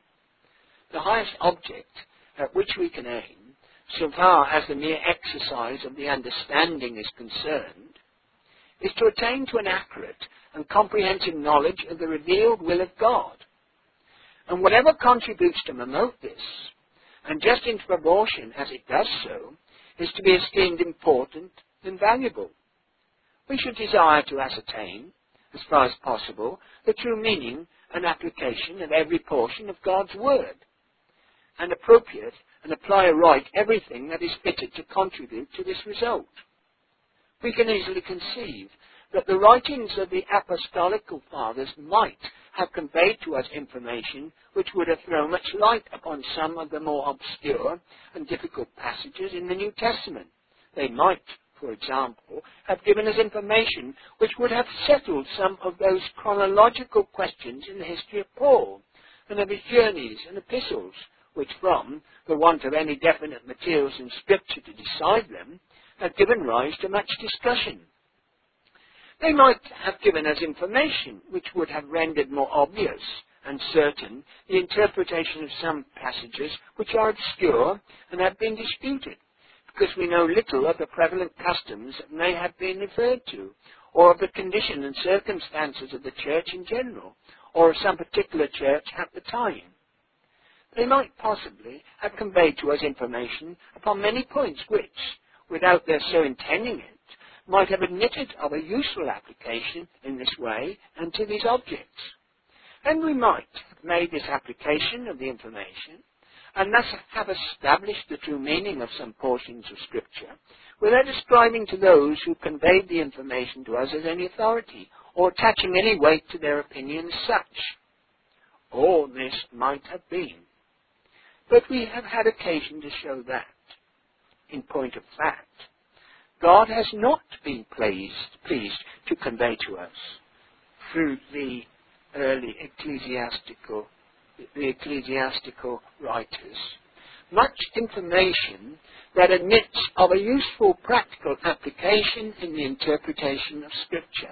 The highest object at which we can aim, so far as the mere exercise of the understanding is concerned, is to attain to an accurate and comprehensive knowledge of the revealed will of God. And whatever contributes to promote this, and just in proportion as it does so, is to be esteemed important and valuable. We should desire to ascertain, as far as possible, the true meaning and application of every portion of God's Word, and appropriate and apply aright everything that is fitted to contribute to this result. We can easily conceive that the writings of the apostolical fathers might have conveyed to us information which would have thrown much light upon some of the more obscure and difficult passages in the New Testament. They might, for example, have given us information which would have settled some of those chronological questions in the history of Paul and of his journeys and epistles, which from the want of any definite materials in Scripture to decide them, have given rise to much discussion. They might have given us information which would have rendered more obvious and certain the interpretation of some passages which are obscure and have been disputed, because we know little of the prevalent customs that may have been referred to, or of the condition and circumstances of the church in general, or of some particular church at the time. They might possibly have conveyed to us information upon many points which, without their so intending it, might have admitted of a useful application in this way and to these objects. And we might have made this application of the information, and thus have established the true meaning of some portions of Scripture, without ascribing to those who conveyed the information to us as any authority, or attaching any weight to their opinion as such. All this might have been. But we have had occasion to show that, in point of fact, God has not been pleased, pleased to convey to us, through the early ecclesiastical, the ecclesiastical writers, much information that admits of a useful practical application in the interpretation of Scripture.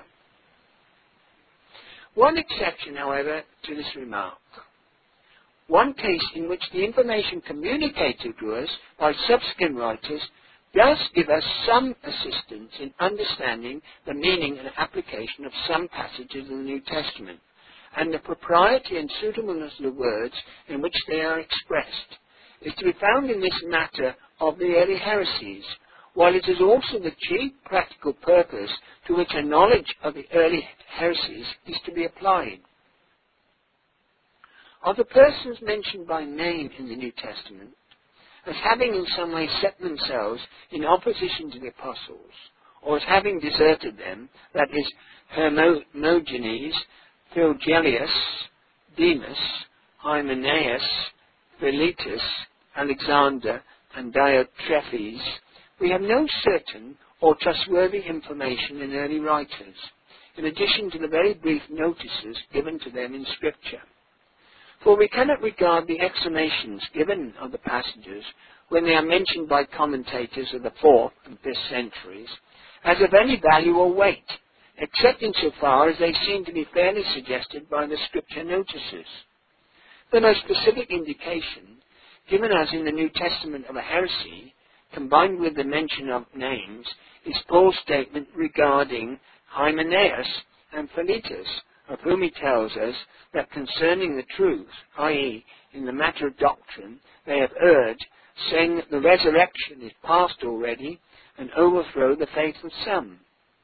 One exception, however, to this remark. One case in which the information communicated to us by subsequent writers does give us some assistance in understanding the meaning and application of some passages in the New Testament, and the propriety and suitableness of the words in which they are expressed is to be found in this matter of the early heresies, while it is also the chief practical purpose to which a knowledge of the early heresies is to be applied. Of the persons mentioned by name in the New Testament as having in some way set themselves in opposition to the apostles, or as having deserted them, that is, Hermogenes, Phygellus, Demas, Hymenaeus, Philetus, Alexander, and Diotrephes, we have no certain or trustworthy information in early writers, in addition to the very brief notices given to them in Scripture. For we cannot regard the explanations given of the passages when they are mentioned by commentators of the fourth and fifth centuries as of any value or weight, except insofar as they seem to be fairly suggested by the Scripture notices. The most specific indication given us in the New Testament of a heresy, combined with the mention of names, is Paul's statement regarding Hymenaeus and Philetus, of whom he tells us that concerning the truth, that is, in the matter of doctrine, they have erred, saying that the resurrection is past already, and overthrow the faith of some.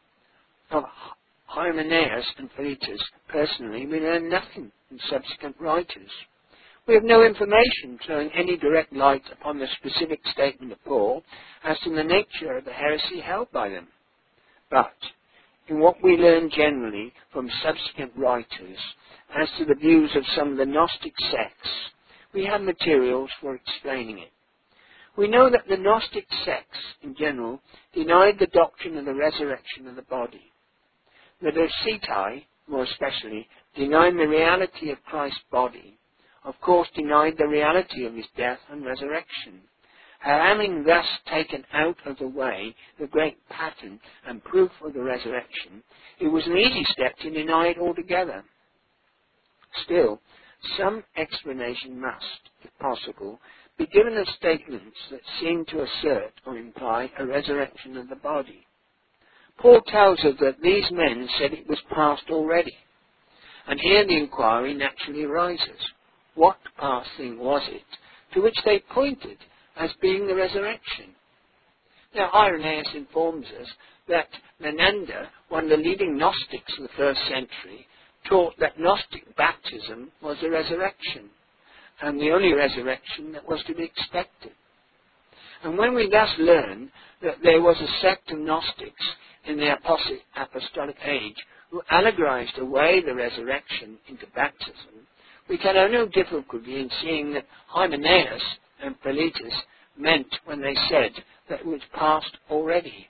Of Hymenaeus and Philetus, personally, we learn nothing from subsequent writers. We have no information throwing any direct light upon the specific statement of Paul as to the nature of the heresy held by them. But, in what we learn generally from subsequent writers as to the views of some of the Gnostic sects, we have materials for explaining it. We know that the Gnostic sects, in general, denied the doctrine of the resurrection of the body. The Docetae, more especially, denied the reality of Christ's body, of course denied the reality of his death and resurrection. Having thus taken out of the way the great pattern and proof of the resurrection, it was an easy step to deny it altogether. Still, some explanation must, if possible, be given of statements that seem to assert or imply a resurrection of the body. Paul tells us that these men said it was past already, and here the inquiry naturally arises. What past thing was it to which they pointed as being the resurrection? Now, Irenaeus informs us that Menander, one of the leading Gnostics of the first century, taught that Gnostic baptism was the resurrection, and the only resurrection that was to be expected. And when we thus learn that there was a sect of Gnostics in the apostolic age who allegorized away the resurrection into baptism, we can have no difficulty in seeing that Hymenaeus and Philetus meant when they said that it was past already.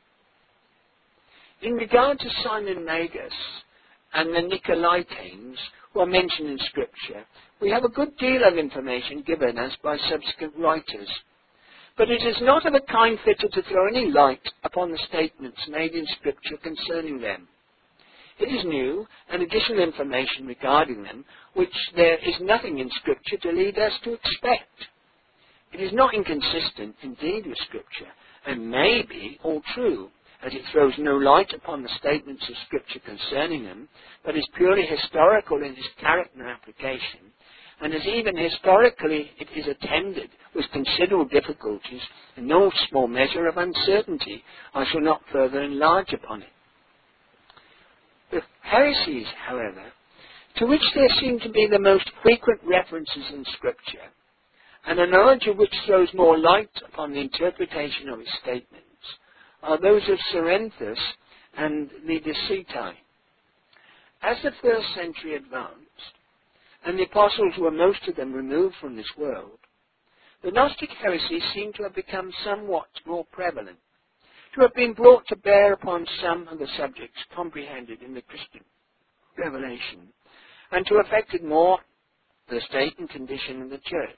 In regard to Simon Magus and the Nicolaitanes, who are mentioned in Scripture, we have a good deal of information given us by subsequent writers, but it is not of a kind fitted to throw any light upon the statements made in Scripture concerning them. It is new and additional information regarding them, which there is nothing in Scripture to lead us to expect. It is not inconsistent, indeed, with Scripture, and may be all true, as it throws no light upon the statements of Scripture concerning them, but is purely historical in its character and application, and as even historically it is attended with considerable difficulties and no small measure of uncertainty, I shall not further enlarge upon it. The heresies, however, to which there seem to be the most frequent references in Scripture, and a knowledge of which throws more light upon the interpretation of his statements, are those of Cerinthus and the Docetae. As the first century advanced, and the apostles were most of them removed from this world, the Gnostic heresies seem to have become somewhat more prevalent, to have been brought to bear upon some of the subjects comprehended in the Christian revelation, and to have affected more the state and condition of the church.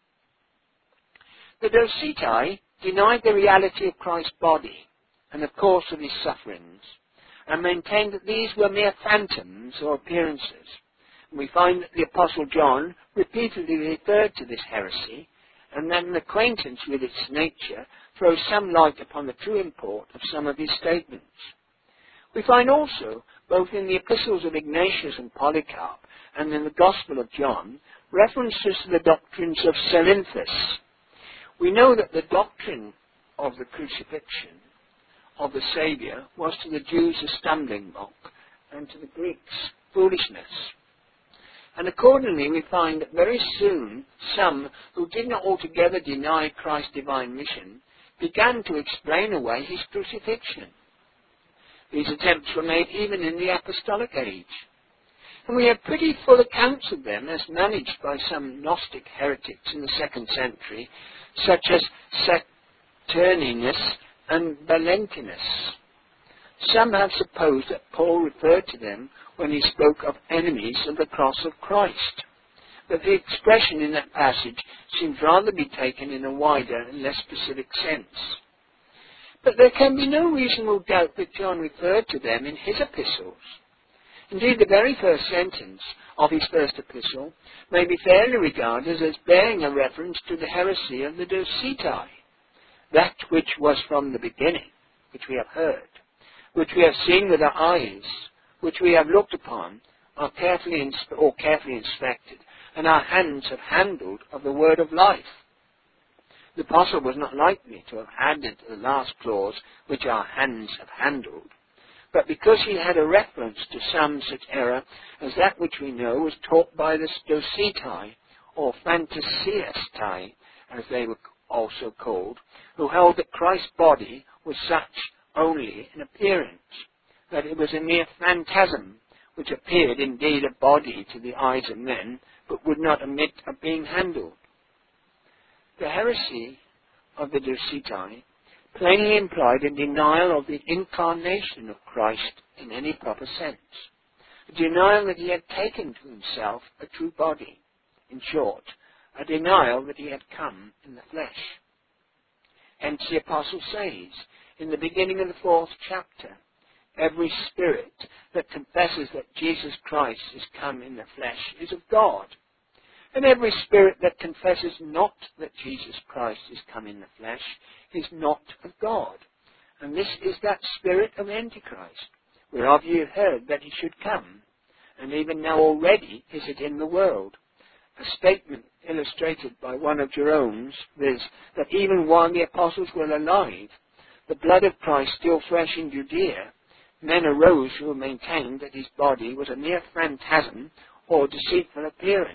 The Docetae denied the reality of Christ's body, and of course of his sufferings, and maintained that these were mere phantoms or appearances. And we find that the Apostle John repeatedly referred to this heresy, and that an acquaintance with its nature throws some light upon the true import of some of his statements. We find also, both in the epistles of Ignatius and Polycarp, and in the Gospel of John, references to the doctrines of Cerinthus. We know that the doctrine of the crucifixion of the Saviour was to the Jews a stumbling block, and to the Greeks foolishness. And accordingly we find that very soon some who did not altogether deny Christ's divine mission began to explain away his crucifixion. These attempts were made even in the apostolic age, and we have pretty full accounts of them as managed by some Gnostic heretics in the second century, such as Saturninus and Valentinus. Some have supposed that Paul referred to them when he spoke of enemies of the cross of Christ, but the expression in that passage seems rather to be taken in a wider and less specific sense. But there can be no reasonable doubt that John referred to them in his epistles. Indeed, the very first sentence of his first epistle may be fairly regarded as bearing a reference to the heresy of the Docetai, that which was from the beginning, which we have heard, which we have seen with our eyes, which we have looked upon, are carefully inspe- or carefully inspected, and our hands have handled of the word of life. The apostle was not likely to have added the last clause, which our hands have handled, but because he had a reference to some such error as that which we know was taught by the Docetai, or Phantasiastai, as they were also called, who held that Christ's body was such only in appearance, that it was a mere phantasm, which appeared indeed a body to the eyes of men, but would not admit of being handled. The heresy of the Docetai plainly implied a denial of the incarnation of Christ in any proper sense, a denial that he had taken to himself a true body, in short, a denial that he had come in the flesh. Hence the apostle says, in the beginning of the fourth chapter, every spirit that confesses that Jesus Christ is come in the flesh is of God, and every spirit that confesses not that Jesus Christ is come in the flesh is not of God. And this is that spirit of Antichrist, whereof ye have heard that he should come, and even now already is it in the world. A statement illustrated by one of Jerome's, viz., that even while the apostles were alive, the blood of Christ still fresh in Judea, men arose who maintained that his body was a mere phantasm or deceitful appearance.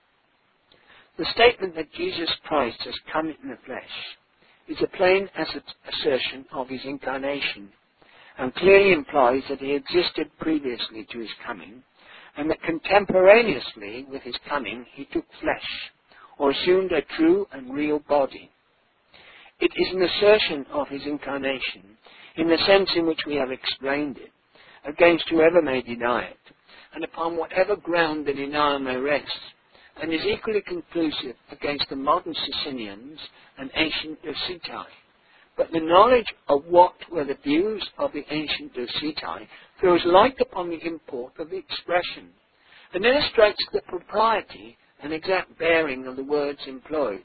The statement that Jesus Christ has come in the flesh is a plain assertion of his incarnation, and clearly implies that he existed previously to his coming, and that contemporaneously with his coming he took flesh, or assumed a true and real body. It is an assertion of his incarnation, in the sense in which we have explained it, against whoever may deny it, and upon whatever ground the denial may rest, and is equally conclusive against the modern Socinians and ancient Docetai. But the knowledge of what were the views of the ancient Docetai throws light upon the import of the expression, and illustrates the propriety and exact bearing of the words employed.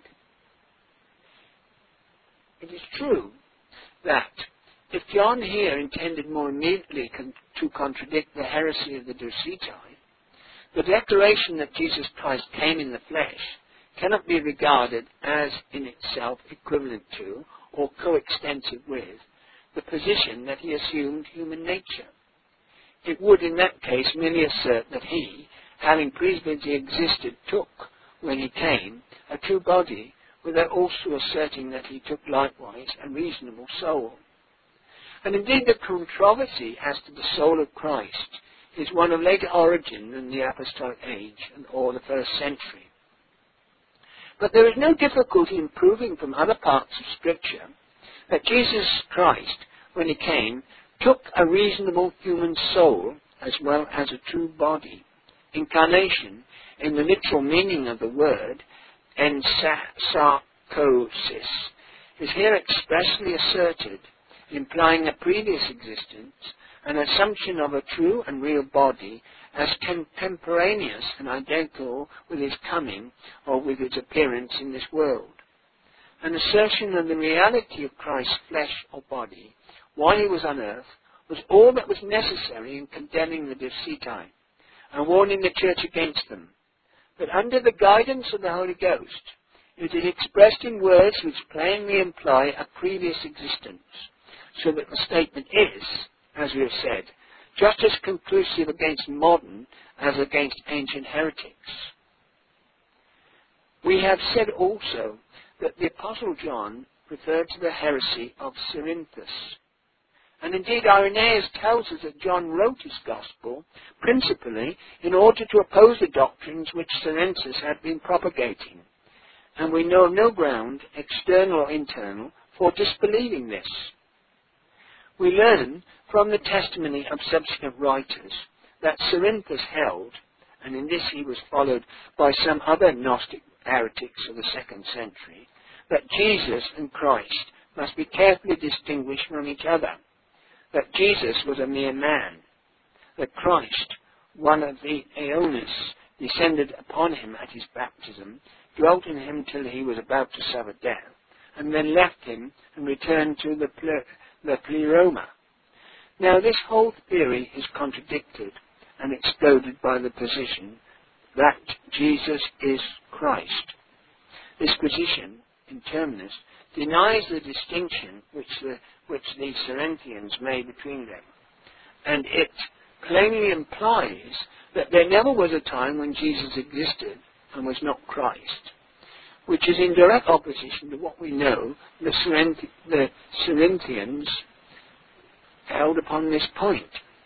It is true that if John here intended more immediately con- to contradict the heresy of the Docetai, the declaration that Jesus Christ came in the flesh cannot be regarded as in itself equivalent to or coextensive with the position that he assumed human nature. It would in that case merely assert that he, having previously existed, took, when he came, a true body, without also asserting that he took likewise a reasonable soul. And indeed the controversy as to the soul of Christ is one of later origin than the apostolic age or the first century. But there is no difficulty in proving from other parts of Scripture that Jesus Christ, when he came, took a reasonable human soul as well as a true body. Incarnation, in the literal meaning of the word, ensarkosis, is here expressly asserted, implying a previous existence, an assumption of a true and real body as contemporaneous and identical with his coming or with his appearance in this world. An assertion of the reality of Christ's flesh or body while he was on earth was all that was necessary in condemning the Docetai and warning the church against them. But under the guidance of the Holy Ghost, it is expressed in words which plainly imply a previous existence, so that the statement is, as we have said, just as conclusive against modern as against ancient heretics. We have said also that the Apostle John referred to the heresy of Cerinthus. And indeed Irenaeus tells us that John wrote his Gospel principally in order to oppose the doctrines which Cerinthus had been propagating. And we know of no ground, external or internal, for disbelieving this. We learn from the testimony of subsequent writers that Cerinthus held, and in this he was followed by some other Gnostic heretics of the second century, that Jesus and Christ must be carefully distinguished from each other, that Jesus was a mere man, that Christ one of the Aeonis, descended upon him at his baptism, dwelt in him till he was about to suffer death, and then left him and returned to the, ple- the pleroma. Now this whole theory is contradicted and exploded by the position that Jesus is Christ. This position, in terminus, denies the distinction which the, which the Cerinthians made between them, and it plainly implies that there never was a time when Jesus existed and was not Christ, which is in direct opposition to what we know the, Cerinth- the Cerinthians held upon this point.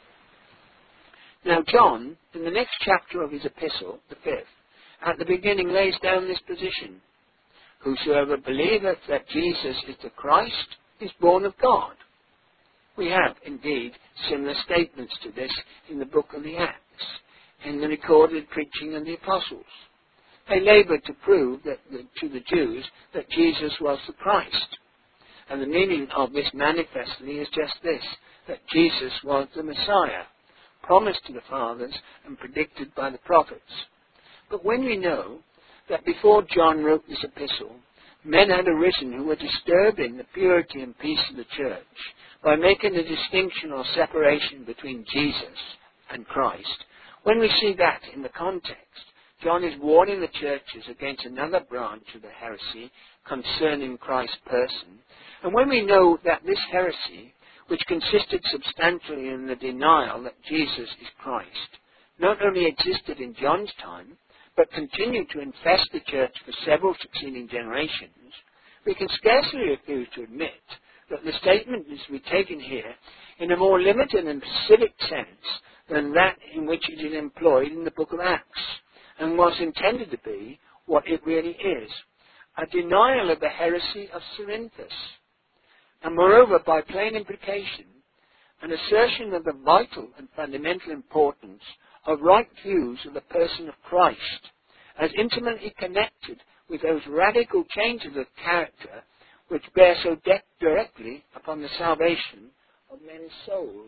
Now John, in the next chapter of his epistle, the fifth, at the beginning lays down this position: whosoever believeth that Jesus is the Christ is born of God. We have, indeed, similar statements to this in the book of the Acts, in the recorded preaching of the apostles. They laboured to prove that the, to the Jews that Jesus was the Christ. And the meaning of this manifestly is just this, that Jesus was the Messiah, promised to the fathers and predicted by the prophets. But when we know that before John wrote this epistle, men had arisen who were disturbing the purity and peace of the church by making a distinction or separation between Jesus and Christ, when we see that in the context, John is warning the churches against another branch of the heresy concerning Christ's person, and when we know that this heresy, which consisted substantially in the denial that Jesus is Christ, not only existed in John's time, but continued to infest the church for several succeeding generations, we can scarcely refuse to admit that the statement is to be taken here in a more limited and specific sense than that in which it is employed in the book of Acts, and was intended to be what it really is, a denial of the heresy of Cerinthus, and moreover, by plain implication, an assertion of the vital and fundamental importance of right views of the person of Christ, as intimately connected with those radical changes of character which bear so de- directly upon the salvation of men's souls.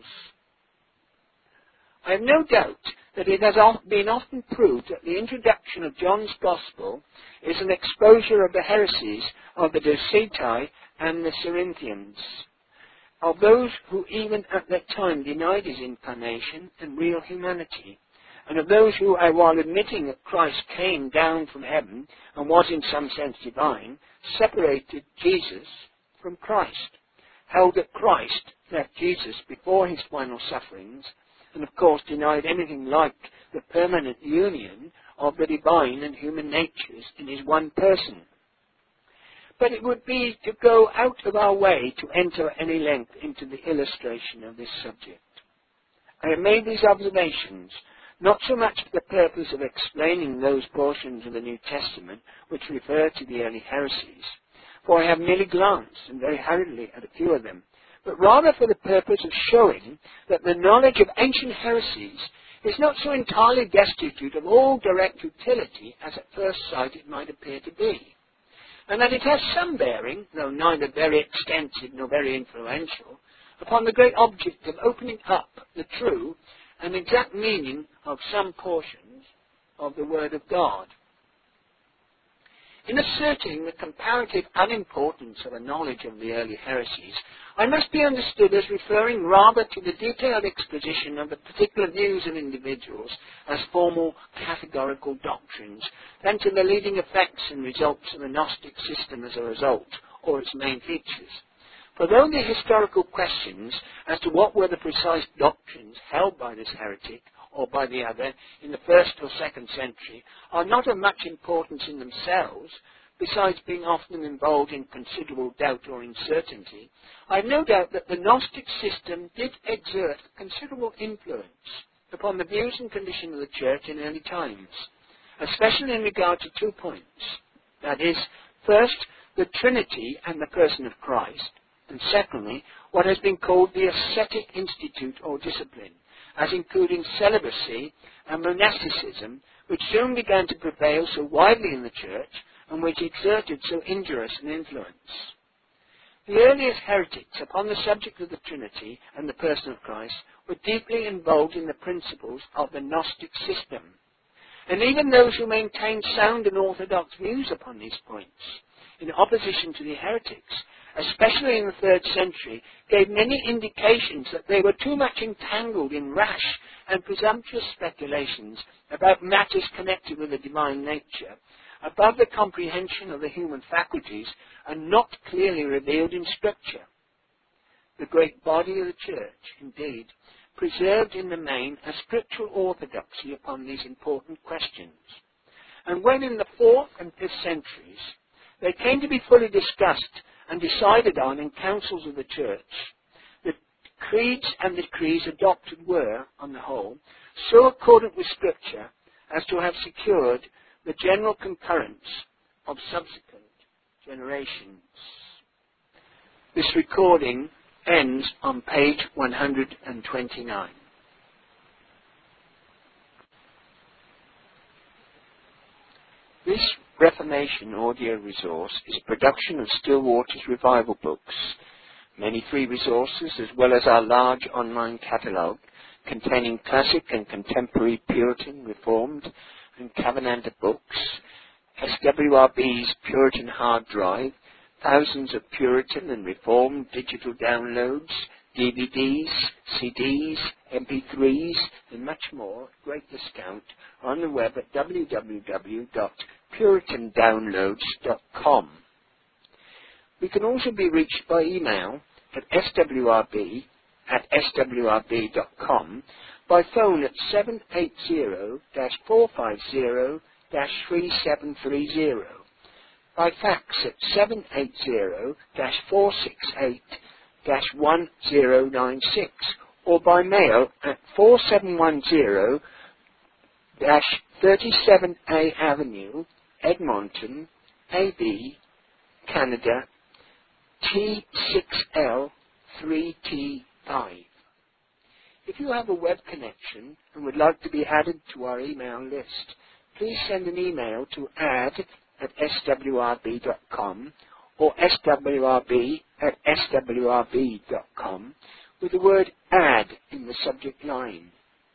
I have no doubt that it has been often proved that the introduction of John's Gospel is an exposure of the heresies of the Docetai and the Cerinthians, of those who even at that time denied his incarnation and real humanity, and of those who, while admitting that Christ came down from heaven and was in some sense divine, separated Jesus from Christ, held that Christ left Jesus before his final sufferings, and of course denied anything like the permanent union of the divine and human natures in his one person. But it would be to go out of our way to enter any length into the illustration of this subject. I have made these observations not so much for the purpose of explaining those portions of the New Testament which refer to the early heresies, for I have merely glanced, and very hurriedly, at a few of them, but rather for the purpose of showing that the knowledge of ancient heresies is not so entirely destitute of all direct utility as at first sight it might appear to be, and that it has some bearing, though neither very extensive nor very influential, upon the great object of opening up the true and exact meaning of some portions of the Word of God. In asserting the comparative unimportance of a knowledge of the early heresies, I must be understood as referring rather to the detailed exposition of the particular views of individuals as formal categorical doctrines than to the leading effects and results of the Gnostic system as a result, or its main features. For though the historical questions as to what were the precise doctrines held by this heretic or by the other in the first or second century are not of much importance in themselves, besides being often involved in considerable doubt or uncertainty, I have no doubt that the Gnostic system did exert considerable influence upon the views and condition of the Church in early times, especially in regard to two points. That is, first, the Trinity and the person of Christ, and secondly, what has been called the ascetic institute or discipline, as including celibacy and monasticism, which soon began to prevail so widely in the Church and which exerted so injurious an influence. The earliest heretics upon the subject of the Trinity and the person of Christ were deeply involved in the principles of the Gnostic system. And even those who maintained sound and orthodox views upon these points, in opposition to the heretics, especially in the third century, gave many indications that they were too much entangled in rash and presumptuous speculations about matters connected with the divine nature, above the comprehension of the human faculties, and not clearly revealed in Scripture. The great body of the Church, indeed, preserved in the main a scriptural orthodoxy upon these important questions. And when in the fourth and fifth centuries they came to be fully discussed and decided on in councils of the Church, the creeds and decrees adopted were, on the whole, so accordant with Scripture as to have secured the general concurrence of subsequent generations. This recording ends on page one hundred twenty-nine. This Reformation audio resource is a production of Still Waters Revival Books. Many free resources, as well as our large online catalogue containing classic and contemporary Puritan, Reformed and Covenanter books, S W R B's Puritan Hard Drive, thousands of Puritan and Reformed digital downloads, D V Ds, C Ds, M P threes, and much more at great discount on the web at w w w dot puritan downloads dot com. We can also be reached by email at s w r b at s w r b dot com, by phone at seven eight zero, four five zero, three seven three zero, by fax at seven eight zero, four six eight, one zero nine six, or by mail at four seven one zero, thirty-seven A Avenue, Edmonton, A B, Canada, T six L three T five. If you have a web connection and would like to be added to our email list, please send an email to add at s w r b dot com or swrb at s w r b dot com with the word add in the subject line.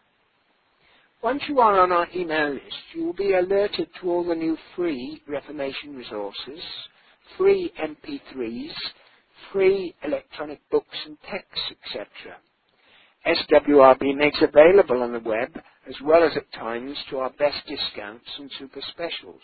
Once you are on our email list, you will be alerted to all the new free Reformation resources, free M P threes, free electronic books and texts, et cetera. S W R B makes available on the web, as well as at times, to our best discounts and super specials.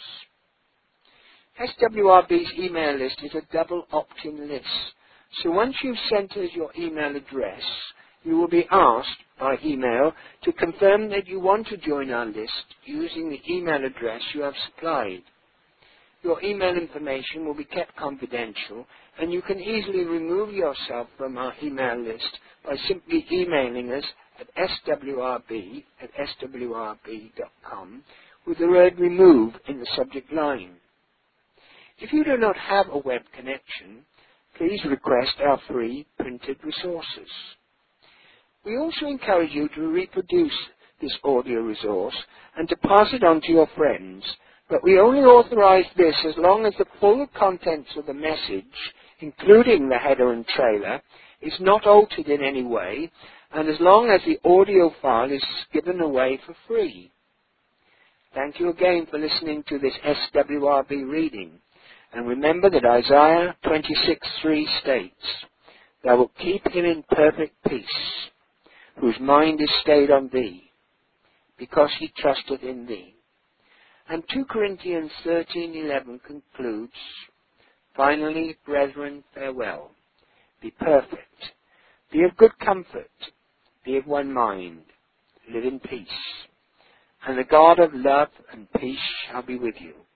S W R B's email list is a double opt-in list, so once you've sent us your email address, you will be asked by email to confirm that you want to join our list using the email address you have supplied. Your email information will be kept confidential, and you can easily remove yourself from our email list by simply emailing us at s w r b at s w r b dot com with the word remove in the subject line. If you do not have a web connection, please request our free printed resources. We also encourage you to reproduce this audio resource and to pass it on to your friends, but we only authorize this as long as the full contents of the message, including the header and trailer, is not altered in any way, and as long as the audio file is given away for free. Thank you again for listening to this S W R B reading, and remember that Isaiah twenty-six three states, "Thou wilt keep him in perfect peace, whose mind is stayed on thee, because he trusteth in thee." And two Corinthians thirteen eleven concludes, "Finally, brethren, farewell. Be perfect. Be of good comfort. Be of one mind. Live in peace. And the God of love and peace shall be with you."